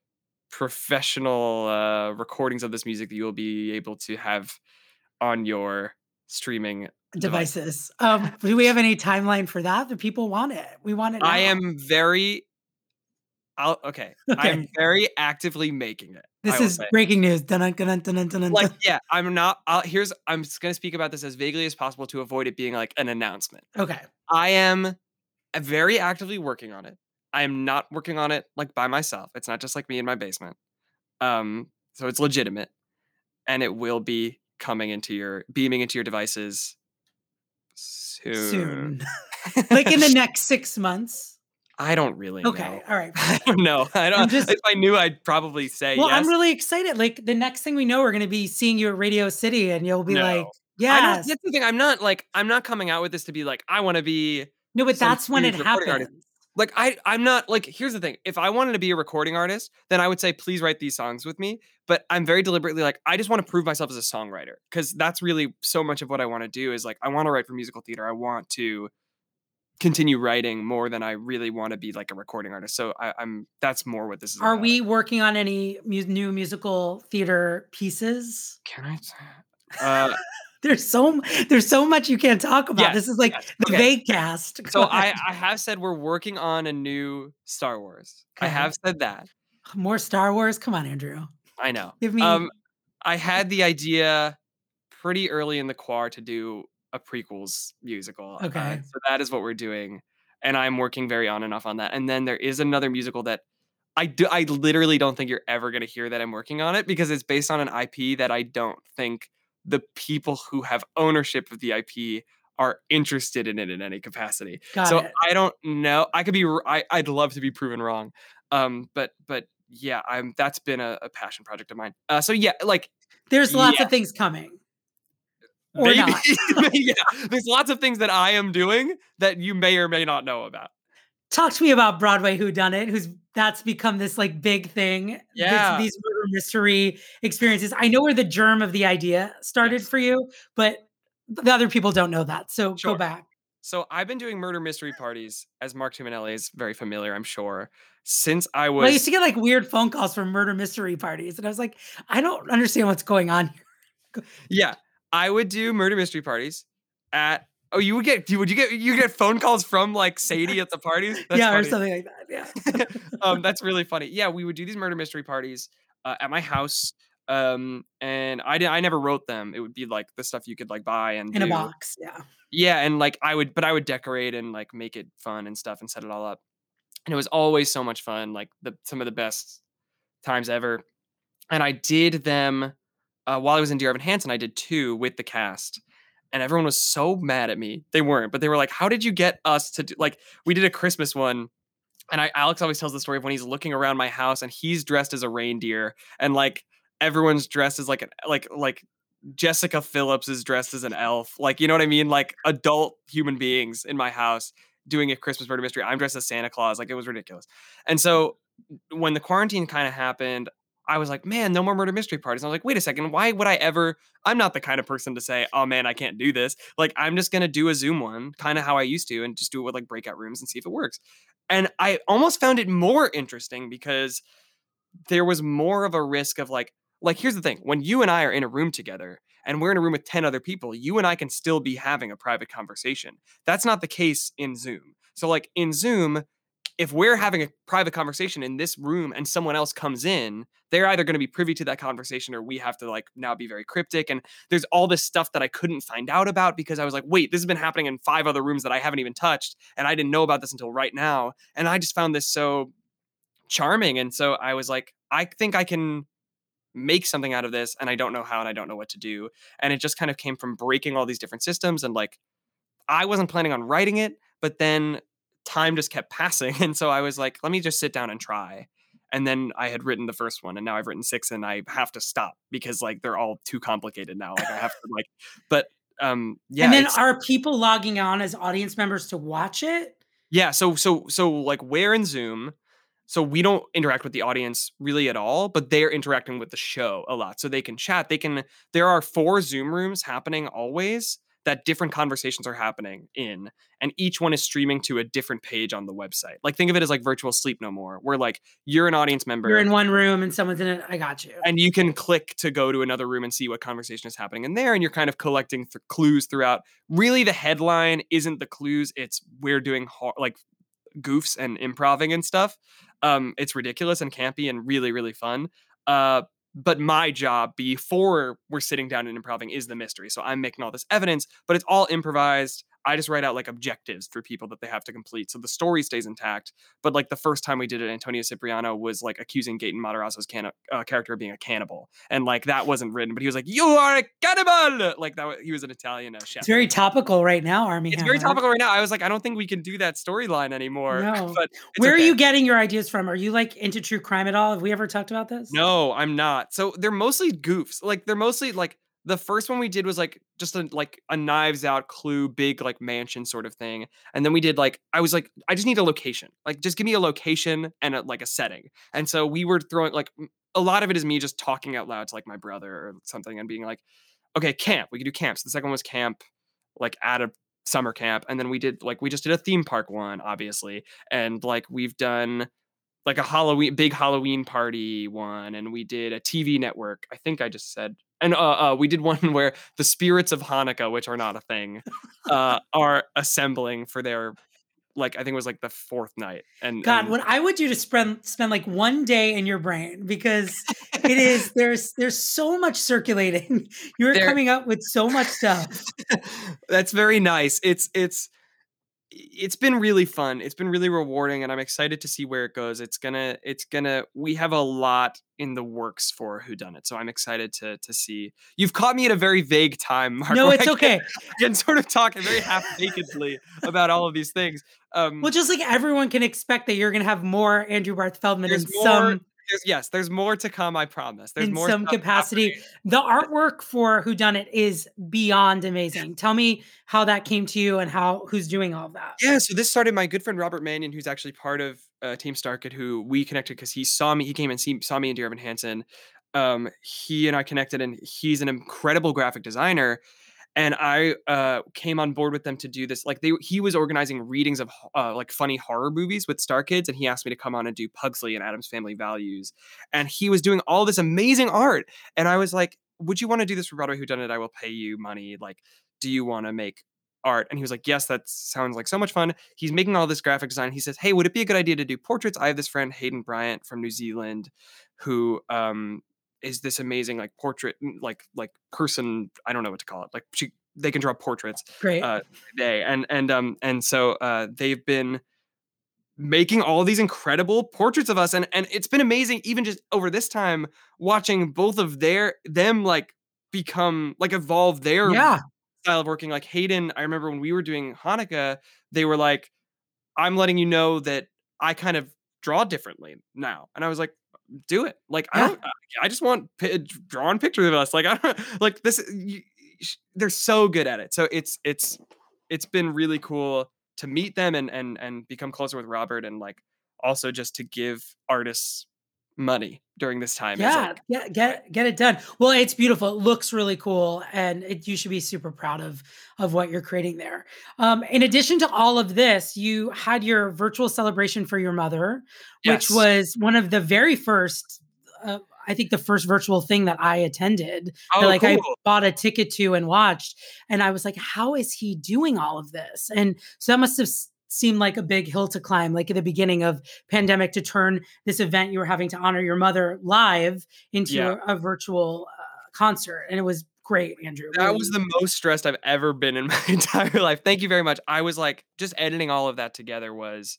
professional uh, recordings of this music that you will be able to have on your streaming device. Devices. Um, do we have any timeline for that? The people want it. We want it. Now. I am very, I'll, okay, I'm Okay. very actively making it. This I will is say. breaking news. Dun, dun, dun, dun, dun, dun, dun. Like, yeah, I'm not, I'll, here's, I'm just going to speak about this as vaguely as possible to avoid it being like an announcement. Okay. I am very actively working on it. I am not working on it like by myself. It's not just like me in my basement. Um, so it's legitimate and it will be coming into your, beaming into your devices soon. Soon. Like in the next six months. I don't really Okay. know. All right. I don't know. I don't, I'm just- if I knew, I'd probably say Well, yes. I'm really excited. Like the next thing we know, we're going to be seeing you at Radio City and you'll be No. like, I don't, yes. that's the thing. I'm not like, I'm not coming out with this to be like, I want to be No, but some that's when it huge recording happens. artist. Like I, I'm not like, here's the thing. If I wanted to be a recording artist, then I would say, please write these songs with me. But I'm very deliberately like, I just want to prove myself as a songwriter. Cause that's really so much of what I want to do is like, I want to write for musical theater. I want to continue writing more than I really want to be like a recording artist. So I, I'm, that's more what this is Are about. we working on any mu- new musical theater pieces? Can I, uh, There's so there's so much you can't talk about. Yes, This is like yes. the Okay. vague cast. so Go I, ahead. I have said we're working on a new Star Wars. I Okay. have said that. More Star Wars. Come on, Andrew. I know. Give me. Um, I had the idea pretty early in the quar to do a prequels musical. uh, Okay. so that is what we're doing, and I'm working very on and off on that. And then there is another musical that I do. I literally don't think you're ever going to hear that I'm working on it because it's based on an I P that I don't think the people who have ownership of the I P are interested in it in any capacity. Got so it. I don't know. I could be. I, I'd love to be proven wrong. Um, but but yeah, I'm. That's been a, a passion project of mine. Uh, so yeah, like There's lots yeah. of things coming. Or maybe, not. yeah, there's lots of things that I am doing that you may or may not know about. Talk to me about Broadway Whodunit, who's that's become this like big thing. Yeah. This, these murder mystery experiences. I know where the germ of the idea started Yes. for you, but the other people don't know that. So Sure. go back. So I've been doing murder mystery parties, as Mark Tuminelli is very familiar, I'm sure, since I was. Well, I used to get like weird phone calls from murder mystery parties, and I was like, I don't understand what's going on here. Yeah, I would do murder mystery parties at. Oh, you would get. Would you get? You get phone calls from like Sadie at the parties? That's yeah, or funny. something like that. Yeah. um, that's really funny. Yeah, we would do these murder mystery parties uh, at my house. Um, and I did. I never wrote them. It would be like the stuff you could like buy and In do. a box. Yeah. Yeah, and like I would, but I would decorate and like make it fun and stuff and set it all up. And it was always so much fun, like the some of the best times ever. And I did them uh, while I was in Dear Evan Hansen. I did two with the cast, and everyone was so mad at me. They weren't, but they were like, "How did you get us to do?" Like we did a Christmas one, and I Alex always tells the story of when he's looking around my house and he's dressed as a reindeer, and like everyone's dressed as like an like like. Jessica Phillips is dressed as an elf. Like, you know what I mean? Like adult human beings in my house doing a Christmas murder mystery. I'm dressed as Santa Claus. Like it was ridiculous. And so when the quarantine kind of happened, I was like, man, no more murder mystery parties. And I was like, wait a second. Why would I ever? I'm not the kind of person to say, oh man, I can't do this. Like I'm just going to do a Zoom one, kind of how I used to, and just do it with like breakout rooms and see if it works. And I almost found it more interesting because there was more of a risk of like, Like, here's the thing. When you and I are in a room together and we're in a room with ten other people, you and I can still be having a private conversation. That's not the case in Zoom. So like in Zoom, if we're having a private conversation in this room and someone else comes in, they're either going to be privy to that conversation or we have to like now be very cryptic. And there's all this stuff that I couldn't find out about because I was like, wait, this has been happening in five other rooms that I haven't even touched. And I didn't know about this until right now. And I just found this so charming. And so I was like, I think I can make something out of this, and I don't know how, and I don't know what to do. And it just kind of came from breaking all these different systems. And like, I wasn't planning on writing it, but then time just kept passing. And so I was like, let me just sit down and try. And then I had written the first one, and now I've written six, and I have to stop because like they're all too complicated now. Like I have to like, but um, yeah. And then are people logging on as audience members to watch it? Yeah. So so so like we're in Zoom. So we don't interact with the audience really at all, but they're interacting with the show a lot. So they can chat. They can, there are four Zoom rooms happening always that different conversations are happening in. And each one is streaming to a different page on the website. Like think of it as like virtual Sleep No More, where like you're an audience member. You're in one room and someone's in it. I got you. And you can click to go to another room and see what conversation is happening in there. And you're kind of collecting th- clues throughout. Really, the headline isn't the clues. It's we're doing ho- like goofs and improving and stuff. Um, it's ridiculous and campy and really, really fun. Uh, but my job before we're sitting down and improving is the mystery. So I'm making all this evidence, but it's all improvised. I just write out like objectives for people that they have to complete. So the story stays intact. But like the first time we did it, Antonio Cipriano was like accusing Gaten Matarazzo's can- uh, character of being a cannibal. And like that wasn't written, but he was like, you are a cannibal. Like that, he was an Italian uh, chef. It's very topical right now, Armie. It's Hammer. very topical right now. I was like, I don't think we can do that storyline anymore. No. But where okay. are you getting your ideas from? Are you like into true crime at all? Have we ever talked about this? No, I'm not. So they're mostly goofs. Like they're mostly like the first one we did was like just a like a Knives Out Clue big like mansion sort of thing. And then we did like I was like I just need a location. Like just give me a location and a, like a setting. And so we were throwing like a lot of it is me just talking out loud to like my brother or something and being like, okay, camp. We could do camps. The second one was camp like at a summer camp. And then we did like we just did a theme park one, obviously. And like we've done like a Halloween, big Halloween party one, and we did a T V network. I think I just said, and uh, uh, we did one where the spirits of Hanukkah, which are not a thing, uh, are assembling for their, like I think it was like the fourth night. And God, and, what I would do to spend spend like one day in your brain because it is there's there's so much circulating. You're There- coming up with so much stuff. That's very nice. It's it's it's been really fun. It's been really rewarding, and I'm excited to see where it goes. It's gonna, it's gonna. We have a lot in the works for Whodunit, so I'm excited to to see. You've caught me at a very vague time, Mark. No, where it's I okay. Can, I can sort of talk very half-bakedly about all of these things. Um, Well, just like everyone can expect that you're going to have more Andrew Barth Feldman in there's more. some There's, yes, there's more to come. I promise. There's in more some stuff capacity. happening. The artwork for Whodunit is beyond amazing. Tell me how that came to you and how who's doing all of that. Yeah, so this started my good friend Robert Mannion, who's actually part of uh, Team Starkit, who we connected because he saw me. He came and see, saw me and Dear Evan Hansen. Um, he and I connected, and he's an incredible graphic designer. And I uh, came on board with them to do this. Like they, he was organizing readings of uh, like funny horror movies with Star Kids, and he asked me to come on and do Pugsley and Addams Family Values. And he was doing all this amazing art, and I was like, "Would you want to do this for Broadway Whodunit? I will pay you money. Like, do you want to make art?" And he was like, "Yes, that sounds like so much fun." He's making all this graphic design. He says, "Hey, would it be a good idea to do portraits? I have this friend Hayden Bryant from New Zealand, who um." is this amazing like portrait like like person, I don't know what to call it, like she they can draw portraits Great. uh they and and um and so uh they've been making all these incredible portraits of us, and and it's been amazing even just over this time watching both of their them like become like evolve their Yeah. style of working. Like Hayden, I remember when we were doing Hanukkah, they were like, "I'm letting you know that I kind of draw differently now," and I was like, do it. Like, Yeah. I don't, I just want p- drawing pictures of us. Like, I don't like this. You, they're so good at it. So it's, it's, it's been really cool to meet them and, and, and become closer with Robert, and like also just to give artists money during this time. is, Yeah, like, get get get it done. Well, it's beautiful. It looks really cool, and it, you should be super proud of of what you're creating there. Um, in addition to all of this, you had your virtual celebration for your mother, which Yes. was one of the very first. Uh, I think the first virtual thing that I attended, Oh, that, like I cool. bought a ticket to and watched, and I was like, "How is he doing all of this?" And so that must have s- seemed like a big hill to climb, like at the beginning of pandemic, to turn this event you were having to honor your mother live into Yeah. a, a virtual uh, concert, and it was great, Andrew. That Really- was the most stressed I've ever been in my entire life. Thank you very much. I was like, just editing all of that together was,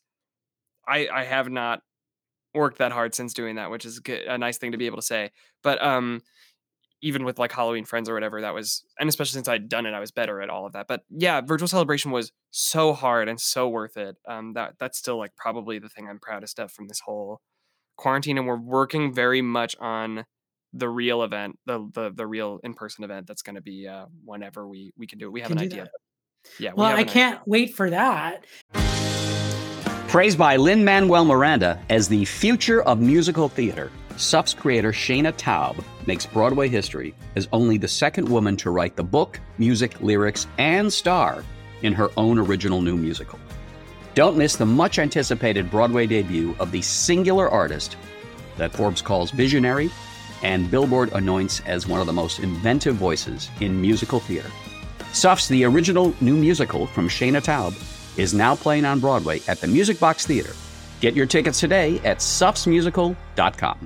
I I have not worked that hard since doing that, which is good, a nice thing to be able to say. But um, even with like Halloween Friends or whatever, that was, and especially since I'd done it, I was better at all of that. But yeah, virtual celebration was so hard and so worth it. Um, that that's still like probably the thing I'm proudest of from this whole quarantine, and we're working very much on the real event, the the the real in person event that's going to be uh, whenever we we can do it. We have Can an do idea. that. Yeah. we well, have I an idea. can't wait for that. Praised by Lin-Manuel Miranda as the future of musical theater, S U F's creator Shayna Taub makes Broadway history as only the second woman to write the book, music, lyrics, and star in her own original new musical. Don't miss the much-anticipated Broadway debut of the singular artist that Forbes calls visionary and Billboard anoints as one of the most inventive voices in musical theater. S U F's The Original New Musical from Shayna Taub is now playing on Broadway at the Music Box Theater. Get your tickets today at sufs musical dot com.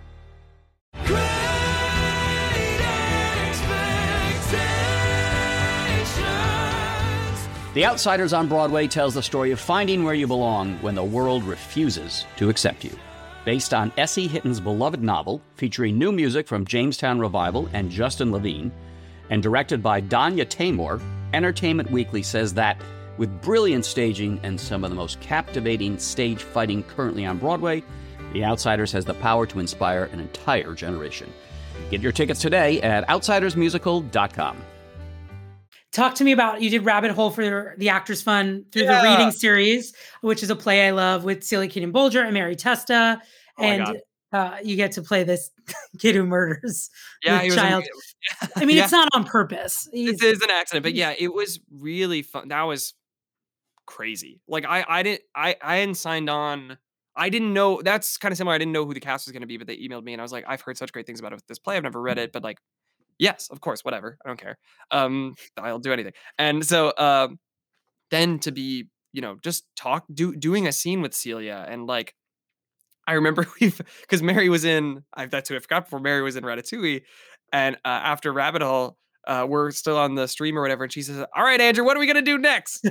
The Outsiders on Broadway tells the story of finding where you belong when the world refuses to accept you. Based on Essie Hitton's beloved novel, featuring new music from Jamestown Revival and Justin Levine, and directed by Danya Taymor, Entertainment Weekly says that with brilliant staging and some of the most captivating stage fighting currently on Broadway, The Outsiders has the power to inspire an entire generation. Get your tickets today at outsiders musical dot com. Talk to me about, you did Rabbit Hole for the Actors Fund through Yeah. the reading series, which is a play I love with Celia Keenan Bolger and Mary Testa. Oh my and uh, you get to play this kid who murders Yeah, with he was child. amazing. I mean, Yeah. it's not on purpose. He's- This is an accident, but yeah, it was really fun. That was crazy. Like I, I didn't, I, I hadn't signed on. I didn't know. That's kind of similar. I didn't know who the cast was going to be, but they emailed me, and I was like, I've heard such great things about it, this play. I've never read it, but like, yes, of course, whatever. I don't care. Um, I'll do anything. And so, um, then to be, you know, just talk, do doing a scene with Celia, and like, I remember we've because Mary was in. I, that's who I forgot before. Mary was in Ratatouille, and uh, after Rabbit Hole, uh, we're still on the stream or whatever. And she says, all right, Andrew, what are we going to do next?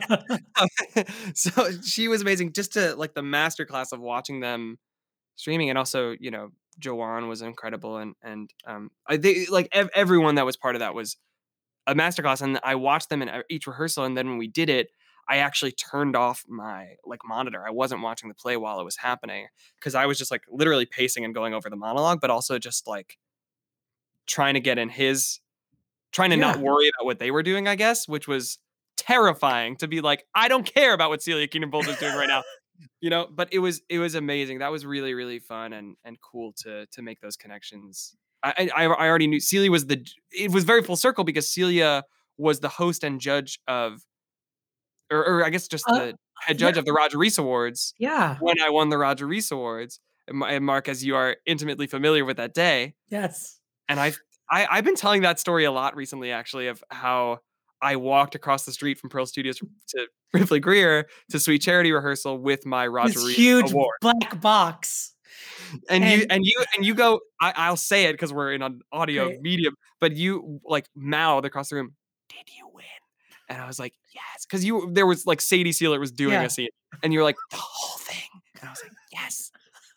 So she was amazing, just to like the masterclass of watching them streaming. And also, you know, Joanne was incredible. And, and um, I they, like ev- everyone that was part of that was a masterclass. And I watched them in each rehearsal. And then when we did it, I actually turned off my like monitor. I wasn't watching the play while it was happening because I was just like literally pacing and going over the monologue, but also just like trying to get in his, trying to Yeah. not worry about what they were doing, I guess, which was terrifying to be like, I don't care about what Celia Keenan Bolger is doing right now, you know, but it was, it was amazing. That was really, really fun and, and cool to, to make those connections. I, I, I already knew Celia was the, it was very full circle because Celia was the host and judge of, Or, or I guess just Uh, the head judge yeah. of the Roger Rees Awards Yeah. when I won the Roger Rees Awards. And, Ma- and Mark, as you are intimately familiar with that day, Yes. and I've I, I've been telling that story a lot recently, actually, of how I walked across the street from Pearl Studios to Rifley Greer to Sweet Charity rehearsal with my Roger This Rees huge Award. black box. And, you and- and you and you go, I, I'll say it because we're in an audio Great. medium, but you like mouthed across the room, did you win? And I was like, yes, because you there was like Sadie Sealer was doing Yeah. a scene, and you were like the whole thing, and I was like, yes.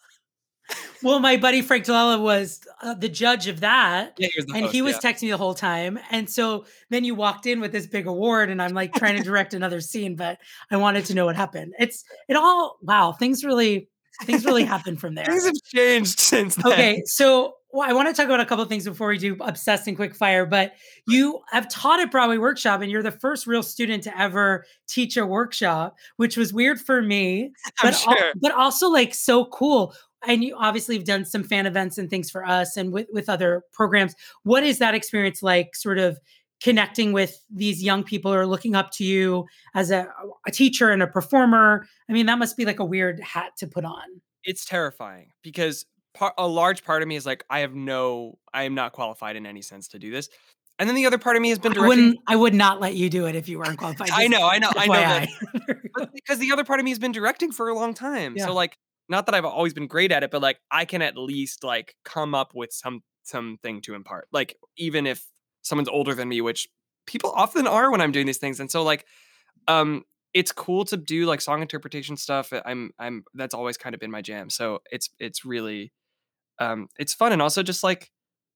Well, my buddy Frank Delella was uh, the judge of that. Yeah, he was the and host, he was yeah. texting me the whole time. And so then you walked in with this big award, and I'm like trying to direct another scene, but I wanted to know what happened. It's it all wow, things really things really happened from there. Things have changed since then. Okay, so well, I want to talk about a couple of things before we do Obsessed and Quick Fire. But you have taught at Broadway Workshop, and you're the first real student to ever teach a workshop, which was weird for me, I'm but al- sure. but also like so cool. And you obviously have done some fan events and things for us, and with with other programs. What is that experience like? Sort of connecting with these young people who are looking up to you as a, a teacher and a performer. I mean, that must be like a weird hat to put on. It's terrifying because part, a large part of me is like, I have no, I am not qualified in any sense to do this. And then the other part of me has been I directing. wouldn't. I would not let you do it if you weren't qualified. I Just know, I know, I know that. F Y I. But because the other part of me has been directing for a long time. Yeah. So like, not that I've always been great at it, but like I can at least like come up with some something to impart. Like even if someone's older than me, which people often are when I'm doing these things. And so like, um, it's cool to do like song interpretation stuff. I'm, I'm, that's always kind of been my jam. So it's, it's really, um, it's fun. And also just like,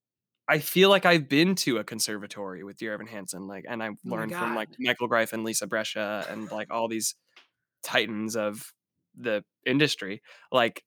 I feel like I've been to a conservatory with Dear Evan Hansen, like, and I've my learned from God. like Michael Greif and Lisa Brescia and like all these titans of the industry. Like,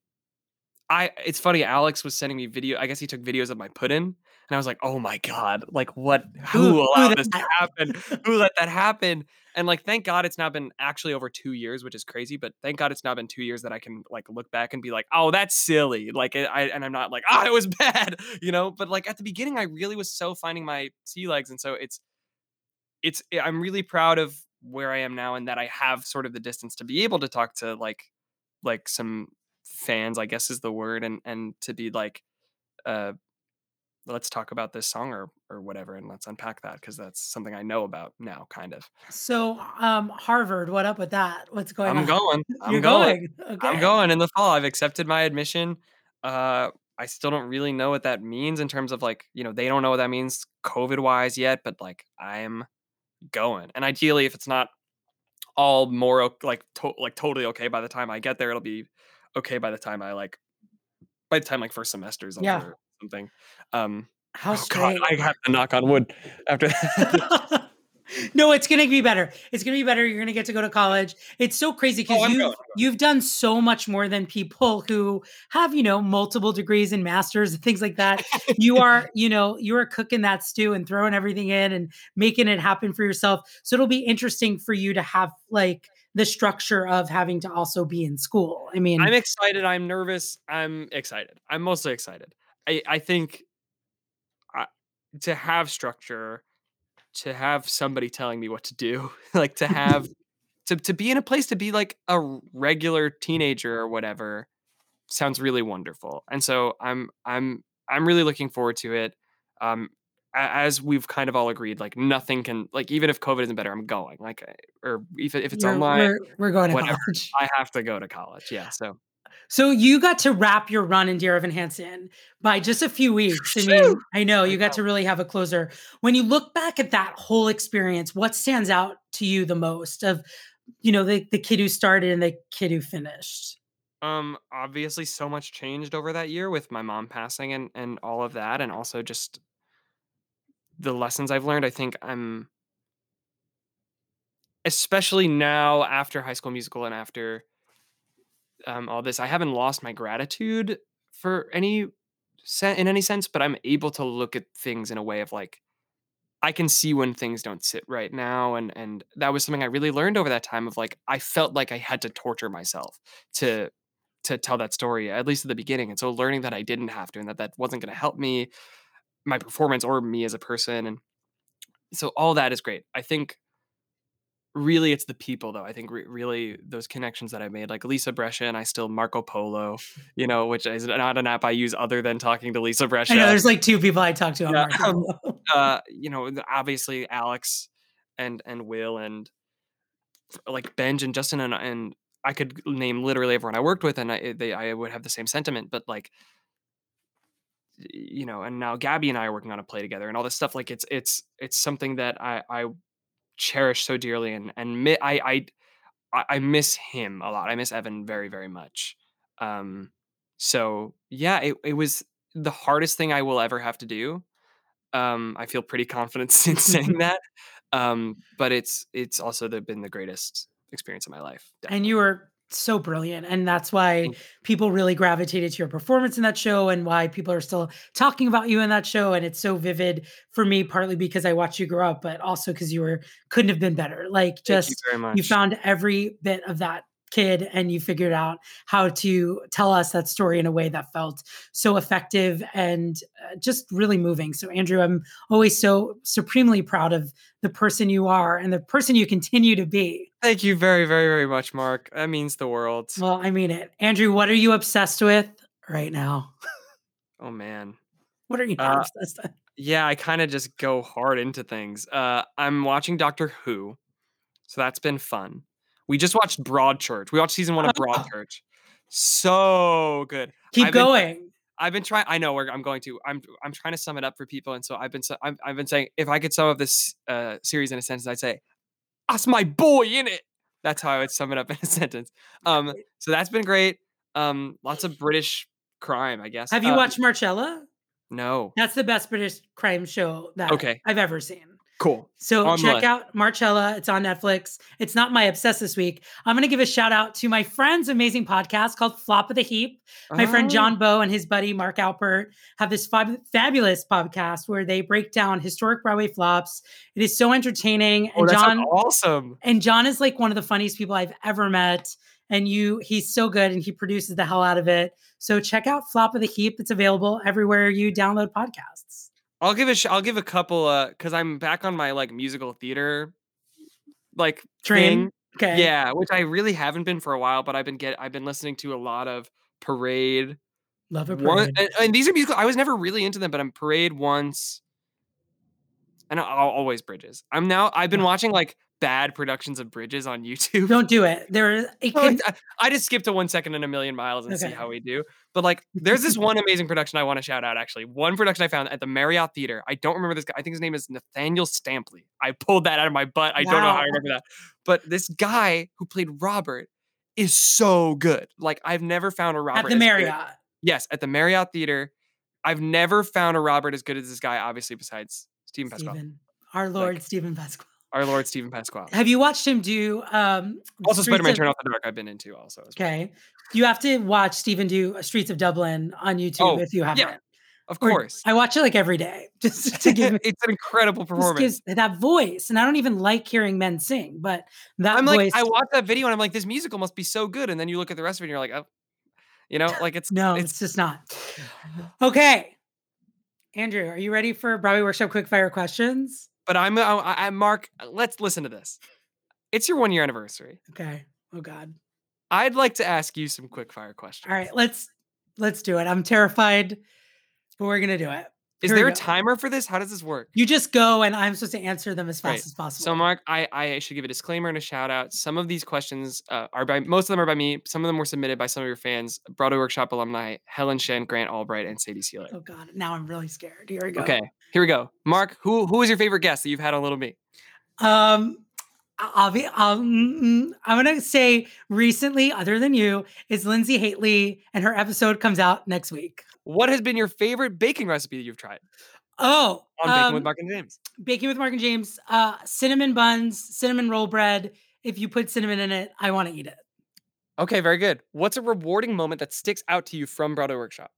I, it's funny. Alex was sending me video. I guess he took videos of my put-in, and I was like, "Oh my god! Like, what? Who, Who- who allowed this to that? happen? Who let that happen?" And like, thank God it's now been actually over two years, which is crazy. But thank God it's now been two years that I can like look back and be like, "Oh, that's silly." Like, I and I'm not like, "Oh, it was bad," you know. But like at the beginning, I really was so finding my sea legs, and so it's, it's. I'm really proud of where I am now, and that I have sort of the distance to be able to talk to like, like some fans, I guess is the word, and and to be like, uh let's talk about this song or or whatever, and let's unpack that because that's something I know about now, kind of. So, um, Harvard, what up with that? What's going I'm on? going. I'm You're going. going. Okay. I'm going in the fall. I've accepted my admission. Uh, I still don't really know what that means in terms of like, you know, they don't know what that means COVID wise yet, but like I'm going. And ideally, if it's not all more o- like to- like totally okay by the time I get there, it'll be okay by the time I like by the time like first semester's over Yeah. or something. Um, How oh God, straight. I have to knock on wood after that. No, it's gonna be better. It's gonna be better. You're gonna get to go to college. It's so crazy because Oh, I'm you've going, I'm you've done so much more than people who have, you know, multiple degrees and masters and things like that. You are, you know, you are cooking that stew and throwing everything in and making it happen for yourself. So it'll be interesting for you to have like the structure of having to also be in school. I mean, I'm excited. I'm nervous. I'm excited. I'm mostly excited. I, I think I, to have structure, to have somebody telling me what to do, like to have to to be in a place to be like a regular teenager or whatever sounds really wonderful. And so I'm I'm I'm really looking forward to it. Um a- as we've kind of all agreed, like nothing can like even if COVID isn't better, I'm going. Like or if if it's you're- online, we're we're going to whatever. college. I have to go to college. Yeah. So So you got to wrap your run in Dear Evan Hansen by just a few weeks. I mean, I know you got to really have a closer. When you look back at that whole experience, what stands out to you the most of, you know, the, the kid who started and the kid who finished? Um, obviously so much changed over that year with my mom passing and and all of that, and also just the lessons I've learned. I think I'm especially now after High School Musical and after um, all this, I haven't lost my gratitude for any sen- in any sense, but I'm able to look at things in a way of like I can see when things don't sit right now, and and that was something I really learned over that time of like I felt like I had to torture myself to to tell that story, at least at the beginning. And so learning that I didn't have to and that that wasn't going to help me, my performance or me as a person. And so all that is great. I think really it's the people though. I think re- really those connections that I made, like Lisa Brescia and I still Marco Polo, you know, which is not an app I use other than talking to Lisa Brescia. I know there's like two people I talk to on Yeah, Marco um, Polo. uh, you know, obviously Alex and, and Will and like Benj and Justin and, and I could name literally everyone I worked with and I, they, I would have the same sentiment, but like, you know, and now Gabby and I are working on a play together and all this stuff. Like it's, it's, it's something that I, I cherish so dearly. And, and mi- I, I, I miss him a lot. I miss Evan very, very much. Um, so yeah, it, it was the hardest thing I will ever have to do. Um, I feel pretty confident in saying that. Um, but it's, it's also the, been the greatest experience of my life. And Definitely. you were so brilliant. And that's why Thank people really gravitated to your performance in that show and why people are still talking about you in that show. And it's so vivid for me, partly because I watched you grow up, but also because you were couldn't have been better. Like Thank you just very you much. found every bit of that kid and you figured out how to tell us that story in a way that felt so effective and uh, just really moving. So Andrew, I'm always so supremely proud of the person you are and the person you continue to be. Thank you very, very, very much, Mark. That means the world. Well, I mean it. Andrew, what are you obsessed with right now? Oh man. What are you not Uh, obsessed with? Yeah, I kind of just go hard into things. Uh, I'm watching Doctor Who, so that's been fun. We just watched Broadchurch. We watched season one of Broadchurch. So good. Keep I've been, going. I've been trying. I know where I'm going to. I'm I'm trying to sum it up for people, and so I've been. I'm, I've been saying if I could sum up this uh, series in a sentence, I'd say, "That's my boy in it." That's how I would sum it up in a sentence. Um, so that's been great. Um, lots of British crime, I guess. Have you Uh, watched Marcella? No. That's the best British crime show that Okay. I've ever seen. Cool. So On the check list. out Marcella. It's on Netflix. It's not my obsess this week. I'm going to give a shout out to my friend's amazing podcast called Flop of the Heap. My friend Oh. John Bowe and his buddy Mark Alpert have this fab- fabulous podcast where they break down historic Broadway flops. It is so entertaining. Oh, And that John, sounds awesome. and John is like one of the funniest people I've ever met. And you, he's so good and he produces the hell out of it. So check out Flop of the Heap. It's available everywhere you download podcasts. I'll give a sh- I'll give a couple uh because I'm back on my like musical theater like Train. thing. Okay. Yeah, which I really haven't been for a while, but I've been get I've been listening to a lot of Parade. Love a One, parade. and, and these are musical. I was never really into them, but I'm Parade once, and I'll always Bridges. I'm now. I've been Yeah. watching like bad productions of Bridges on YouTube. Don't do it. There, it So, can, like, I, I just skipped to one second in a million miles and see Okay. how we do. But like, there's this one amazing production I want to shout out. Actually, one production I found at the Marriott Theater. I don't remember this guy. I think his name is Nathaniel Stampley. I pulled that out of my butt. I don't know how I Wow. remember that. But this guy who played Robert is so good. Like, I've never found a Robert at the as good- Marriott. Yes, at the Marriott Theater. I've never found a Robert as good as this guy. Obviously, besides Stephen Pasquale, Stephen, our Lord Like- Stephen Pasquale. our Lord Stephen Pasquale. Have you watched him do um Also, Streets Spider-Man: of- Turn Off the Dark. I've been into also. As well. Okay. You have to watch Stephen do Streets of Dublin on YouTube Oh, if you haven't. yeah, Of Or- course. I watch it like every day just to give me It's an incredible just performance. gives that voice. And I don't even like hearing men sing, but that I'm voice. like, I watched that video and I'm like, this musical must be so good. And then you look at the rest of it and you're like, oh, you know, like it's no, it's it's just not. Okay. Andrew, are you ready for Broadway Workshop Quickfire questions? but I'm I, I Mark, let's listen to this. It's your one year anniversary. Okay. Oh God. I'd like to ask you some quick fire questions. All right, let's let's do it. I'm terrified, but we're gonna do it. Is Here we there a go. timer for this? How does this work? You just go, and I'm supposed to answer them as fast Right. as possible. So, Mark, I, I should give a disclaimer and a shout out. Some of these questions uh, are by most of them are by me. Some of them were submitted by some of your fans, Broadway Workshop alumni Helen Shen, Grant Albright, and Sadie Sealer. Oh God, now I'm really scared. Here we go. Okay, here we go. Mark, who who is your favorite guest that you've had on Little Me? Um, I'll be. I'll, mm, mm, I'm gonna say recently, other than you, is Lindsay Haitley, and her episode comes out next week. What has been your favorite baking recipe that you've tried Oh, on Baking um, with Mark and James? Baking with Mark and James. Uh, cinnamon buns, cinnamon roll bread. If you put cinnamon in it, I want to eat it. Okay, very good. What's a rewarding moment that sticks out to you from Broadway Workshop?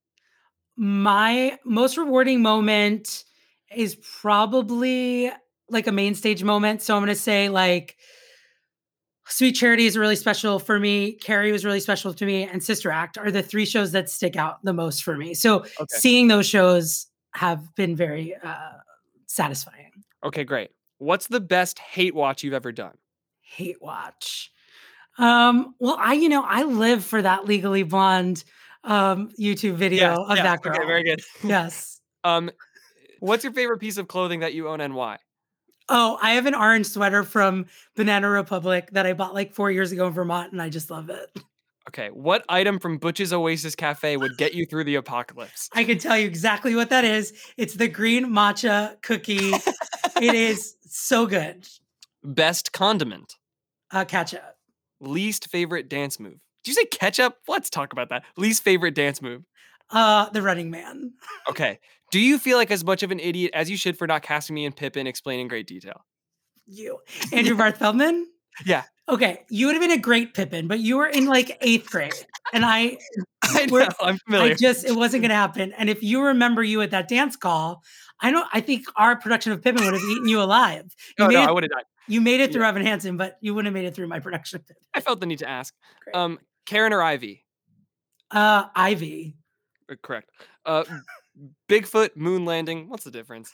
My most rewarding moment is probably like a main stage moment. So I'm gonna say like Sweet Charity is really special for me. Carrie was really special to me, and Sister Act are the three shows that stick out the most for me. So Okay. seeing those shows have been very uh, satisfying. Okay, great. What's the best hate watch you've ever done? Hate watch. Um, well, I you know I live for that Legally Blonde um, YouTube video Yes, of yes, that girl. Okay, very good. Yes. Um, what's your favorite piece of clothing that you own and why? Oh, I have an orange sweater from Banana Republic that I bought like four years ago in Vermont, and I just love it. Okay, what item from Butch's Oasis Cafe would get you through the apocalypse? I can tell you exactly what that is. It's the green matcha cookie. It is so good. Best condiment. Uh, ketchup. Least favorite dance move. Did you say ketchup? Let's talk about that. Least favorite dance move. Uh, the Running Man. Okay. Do you feel like as much of an idiot as you should for not casting me in Pippin explain in great detail? You, Andrew Barth Feldman. Yeah. Okay, you would have been a great Pippin, but you were in like eighth grade, and I, I We're- know. I'm familiar. I just it wasn't going to happen. And if you remember you at that dance call, I don't. I think our production of Pippin would have eaten you alive. You no, made no, it, I would have died. you made it through Evan Hansen, but you wouldn't have made it through my production of Pippin. I felt the need to ask. Great. Um, Karen or Ivy? Uh, Ivy. Uh, Correct. Uh, Bigfoot, moon landing. What's the difference?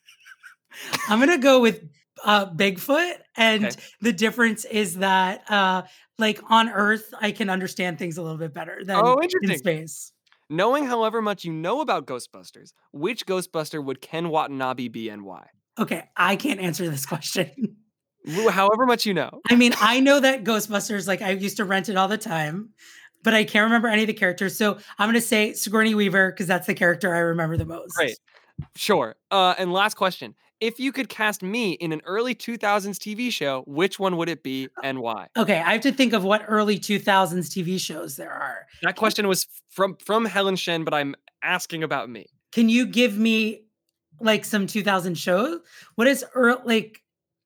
I'm gonna go with uh, Bigfoot, and Okay. the difference is that, uh, like on Earth, I can understand things a little bit better than Oh, in interesting. space. Knowing however much you know about Ghostbusters, which Ghostbuster would Ken Watanabe be and why? Okay, I can't answer this question. Wh- However much you know. I mean, I know that Ghostbusters, like I used to rent it all the time, but I can't remember any of the characters. So I'm gonna say Sigourney Weaver because that's the character I remember the most. Great. Sure. Uh, and last question. If you could cast me in an early two thousands T V show, which one would it be and why? Okay, I have to think of what early two thousands T V shows there are. That question was from from Helen Shen, but I'm asking about me. Can you give me like some two thousand shows? What is early like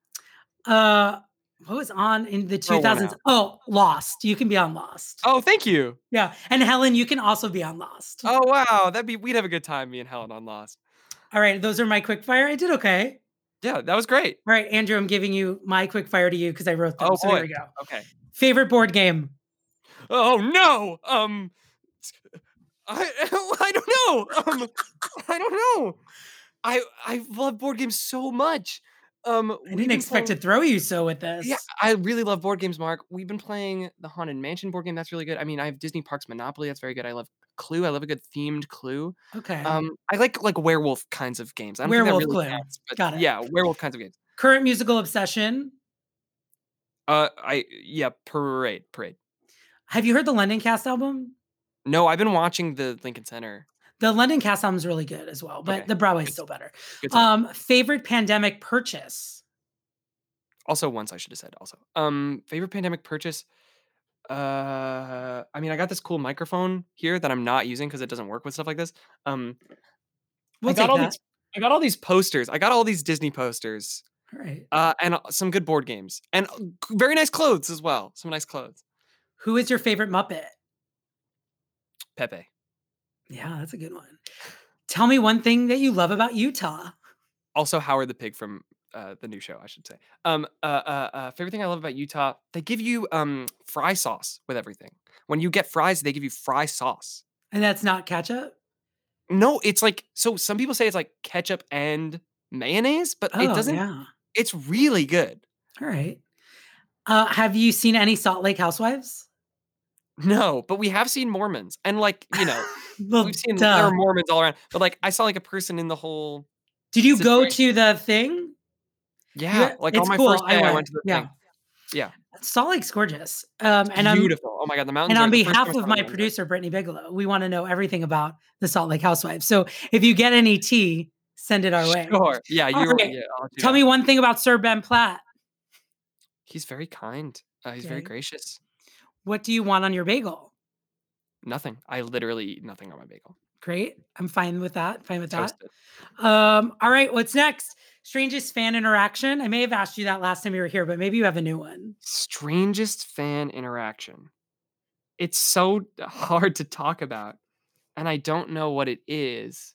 uh what was on in the Throw one two thousands? out. Oh, Lost. You can be on Lost. Oh, thank you. Yeah. And Helen, you can also be on Lost. Oh wow, that'd be we'd have a good time, me and Helen on Lost. All right, those are my quick fire. I did okay. Yeah, that was great. All right, Andrew, I'm giving you my quick fire to you because I wrote them. Oh so here boy. we go. Okay. Favorite board game? Oh no. Um I I don't know. Um I don't know. I I love board games so much. Um I we've didn't been expect playing- to throw you so with this. Yeah, I really love board games, Mark. We've been playing the Haunted Mansion board game. That's really good. I mean, I have Disney Parks Monopoly. That's very good. I love Clue. I love a good themed Clue. Okay. Um, I like like werewolf kinds of games. I don't Werewolf think that really Clue. counts, but Got it. Yeah, werewolf kinds of games. Current musical obsession. Uh, I yeah, parade, parade. Have you heard the London Cast album? No, I've been watching the Lincoln Center. The London Cast album is really good as well, but Okay, the Broadway's good. still better. Good to know. Um, favorite pandemic purchase. Also, once I should have said also. Um, favorite pandemic purchase. Uh, I mean, I got this cool microphone here that I'm not using because it doesn't work with stuff like this. Um, We'll I got take all that. these. I got all these posters. I got all these Disney posters. All right. Uh, and uh, some good board games and uh, g- very nice clothes as well. Some nice clothes. Who is your favorite Muppet? Pepe. Yeah, that's a good one. Tell me one thing that you love about Utah. Also, Howard the Pig from uh, the new show, I should say. Um, uh, uh, uh, favorite thing I love about Utah, they give you um fry sauce with everything. When you get fries, they give you fry sauce. And that's not ketchup? No, it's like so. Some people say it's like ketchup and mayonnaise, but Oh, it doesn't. yeah. It's really good. All right. Uh, have you seen any Salt Lake Housewives? No, but we have seen Mormons, and like you know, Well, we've seen duh. there are Mormons all around, but like I saw like a person in the whole. Did you go situation. to the thing? Yeah, Yeah, like it's on my cool. first I day, I went. went to the Yeah. thing. Yeah, Salt Lake's gorgeous. Um, and I'm beautiful. Oh my god, the mountains. and are on the first behalf time I saw of the my mountains are- producer Brittany Bigelow, we want to know everything about the Salt Lake Housewives. So if you get any tea, send it our way. Sure. Yeah, All you. right. Yeah, I'll do Tell that. me one thing about Sir Ben Platt. He's very kind. Uh, he's very Okay. gracious. What do you want on your bagel? Nothing. I literally eat nothing on my bagel. Great. I'm fine with that. Fine with that. Toasted. Um, all right. What's next? Strangest fan interaction. I may have asked you that last time you were here, but maybe you have a new one. Strangest fan interaction. It's so hard to talk about, and I don't know what it is.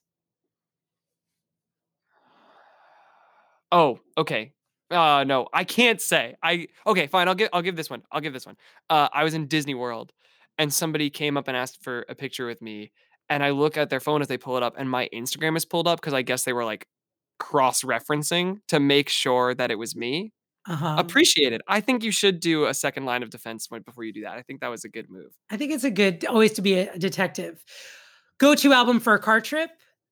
Oh, okay. Uh no, I can't say. I okay, fine. I'll give I'll give this one. I'll give this one. Uh I was in Disney World and somebody came up and asked for a picture with me, and I look at their phone as they pull it up and my Instagram is pulled up because I guess they were like cross-referencing to make sure that it was me. Uh-huh. Appreciate it. I think you should do a second line of defense when, before you do that. I think that was a good move. I think it's a good always to be a detective. Go-to album for a car trip.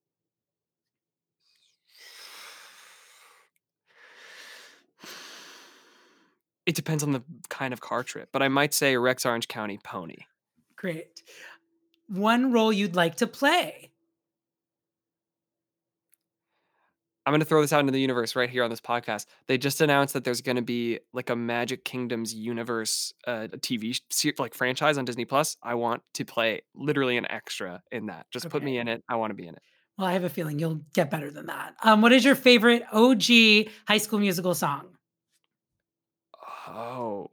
It depends on the kind of car trip, but I might say Rex Orange County Pony. Great. One role you'd like to play. I'm going to throw this out into the universe right here on this podcast. They just announced that there's going to be like a Magic Kingdoms universe uh, T V se- like franchise on Disney Plus. I want to play literally an extra in that. Just put Okay. me in it. I want to be in it. Well, I have a feeling you'll get better than that. Um, what is your favorite O G High School Musical song? Oh.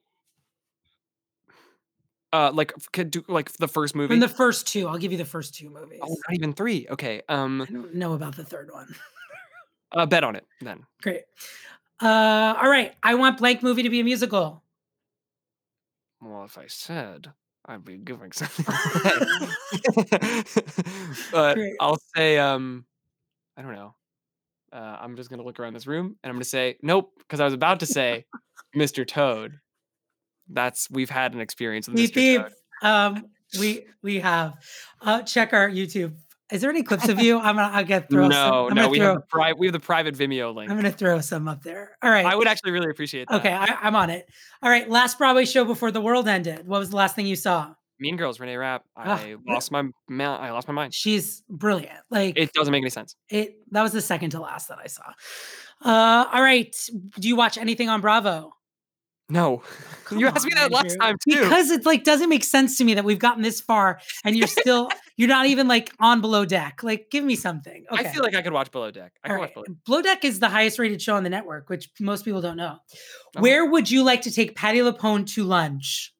Uh, like could do like the first movie. From the first two. I'll give you the first two movies. Oh, not even three. Okay. Um, I don't know about the third one. uh, bet on it then. Great. Uh, all right. I want blank movie to be a musical. Well, if I said, I'd be giving something. away. But Great. I'll say, um, I don't know. Uh, I'm just gonna look around this room and I'm gonna say nope because I was about to say Mister Toad. That's we've had an experience with Beep, Mister beep. Toad. Um, we we have. Uh, check our YouTube. Is there any clips of you? I'm gonna I'll get throw some. No, I'm no, gonna we throw, have the pri- we have the private Vimeo link. I'm gonna throw some up there. All right. I would actually really appreciate that. Okay, I, I'm on it. All right. Last Broadway show before the world ended. What was the last thing you saw? Mean Girls, Renee Rapp. Ah, I lost my ma- I lost my mind. She's brilliant. Like It doesn't make any sense. it. That was the second to last that I saw. Uh, all right. Do you watch anything on Bravo? No, Come you asked me on, that last Andrew. time too. Because it's like doesn't make sense to me that we've gotten this far and you're still you're not even like on Below Deck. Like, give me something. Okay. I feel like I could watch Below Deck. I All could right. watch Below. Below Deck is the highest rated show on the network, which most people don't know. Oh. Where would you like to take Patty LuPone to lunch?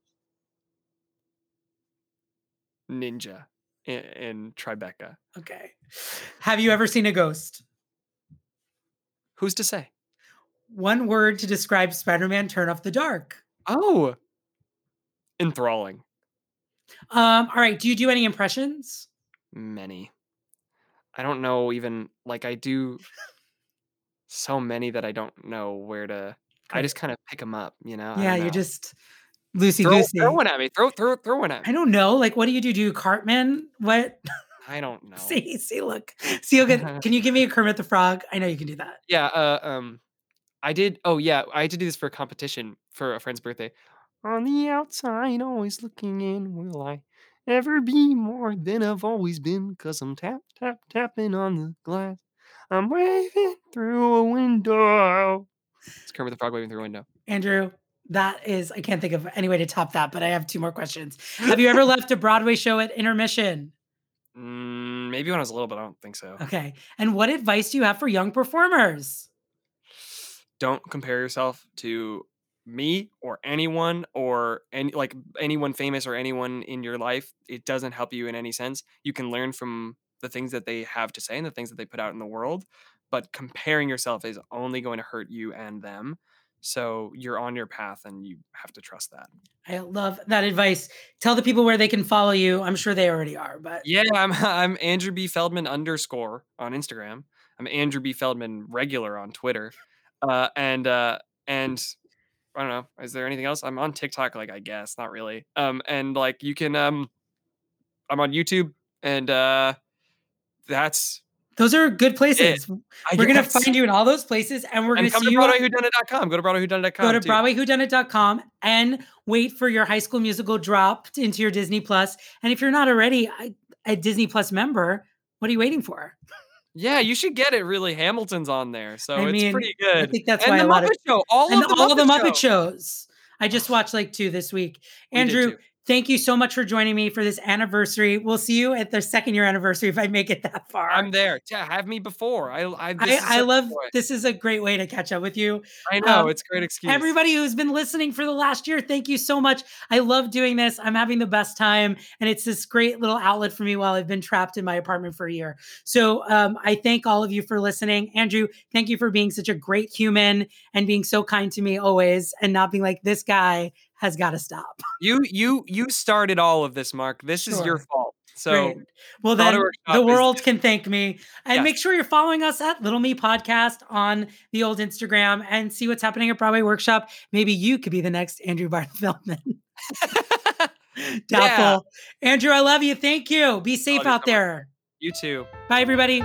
Ninja in, in Tribeca. Okay. Have you ever seen a ghost? Who's to say? One word to describe Spider-Man Turn Off the Dark. Oh, enthralling. Um, all right. Do you do any impressions? Many. I don't know even like I do so many that I don't know where to. I Great. just kind of pick them up, you know. I Yeah, don't you're know. just loosey throw, goosey. throw one at me. Throw throw throw one at I me. don't know. Like, what do you do? Do you Cartman? What? I don't know. See, see, look. See, you can, can you give me a Kermit the Frog? I know you can do that. Yeah. Uh. Um. I did. Oh yeah. I had to do this for a competition for a friend's birthday. On the outside, always looking in. Will I ever be more than I've always been? Cause I'm tap tap tapping on the glass. I'm waving through a window. It's Kermit the Frog waving through a window. Andrew, that is, I can't think of any way to top that, but I have two more questions. Have you ever left a Broadway show at intermission? Mm, maybe when I was little, but I don't think so. Okay. And what advice do you have for young performers? Don't compare yourself to me or anyone or any like anyone famous or anyone in your life. It doesn't help you in any sense. You can learn from the things that they have to say and the things that they put out in the world, but comparing yourself is only going to hurt you and them. So you're on your path and you have to trust that. I love that advice. Tell the people where they can follow you. I'm sure they already are, but Yeah, I'm I'm Andrew B. Feldman underscore on Instagram. I'm Andrew B. Feldman regular on Twitter. Uh, and uh, and I don't know. Is there anything else? I'm on TikTok, like I guess, not really. Um, and like you can um, I'm on YouTube, And uh, that's Those are good places. I We're going to guess. find you in all those places, and we're going And to come see to you. Broadway Who Done It dot com. Go to Broadway Who Done It dot com. Go to too. Broadway Who Done It dot com and wait for your High School Musical drop into your Disney Plus. And if you're not already a, a Disney Plus member, what are you waiting for? Yeah, you should get it. Really, Hamilton's on there, so I it's mean, pretty good. I think that's and why the a lot Muppet of Show, all and of the all Muppet the Muppet Show. shows. I just watched like two this week. We did Andrew, too. thank you so much for joining me for this anniversary. We'll see you at the second year anniversary if I make it that far. I'm there. Yeah, have me before. I I this I, is I such love joy. this is a great way to catch up with you. I know Um, it's a great excuse. Everybody who's been listening for the last year, thank you so much. I love doing this. I'm having the best time, and it's this great little outlet for me while I've been trapped in my apartment for a year. So um, I thank all of you for listening. Andrew, thank you for being such a great human and being so kind to me always, and not being like, this guy has got to stop. You you you started all of this, Mark. This is your Sure. fault. So Great. Well, Broadway then Workshop the is- world can thank me. And Yes. make sure you're following us at Little Me Podcast on the old Instagram and see what's happening at Broadway Workshop. Maybe you could be the next Andrew Barton Feldman. Doubtful. Andrew, I love you. Thank you. Be safe Love you out so much. there. You too. Bye, everybody.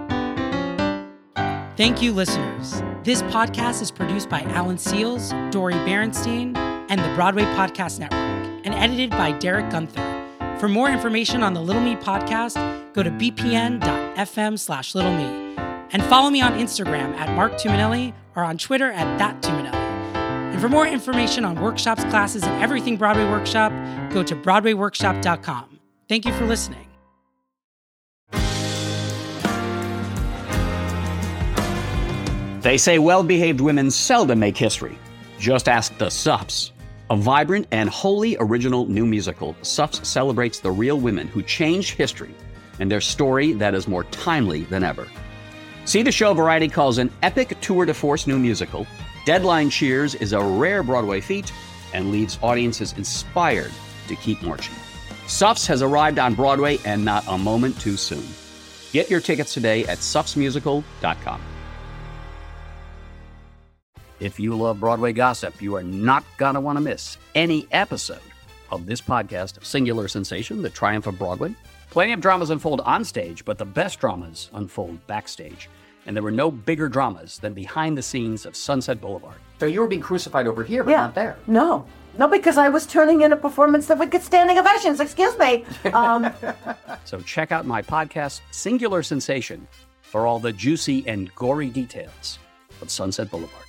Thank you, listeners. This podcast is produced by Alan Seals, Dory Berenstein, and the Broadway Podcast Network, and edited by Derek Gunther. For more information on the Little Me podcast, go to bpn.fm slash little me. And follow me on Instagram at Mark Tuminelli or on Twitter at that Tuminelli. And for more information on workshops, classes, and everything Broadway Workshop, go to broadway workshop dot com. Thank you for listening. They say well-behaved women seldom make history. Just ask the Suffs. A vibrant and wholly original new musical, Suffs celebrates the real women who changed history and their story that is more timely than ever. See the show Variety calls an epic tour de force new musical. Deadline cheers is a rare Broadway feat and leaves audiences inspired to keep marching. Suffs has arrived on Broadway and not a moment too soon. Get your tickets today at suffs musical dot com. If you love Broadway gossip, you are not going to want to miss any episode of this podcast, Singular Sensation, The Triumph of Broadway. Plenty of dramas unfold on stage, but the best dramas unfold backstage. And there were no bigger dramas than behind the scenes of Sunset Boulevard. So you were being crucified over here, but Yeah. not there. No. No, because I was turning in a performance that would get standing ovations. Excuse me. Um, So check out my podcast, Singular Sensation, for all the juicy and gory details of Sunset Boulevard.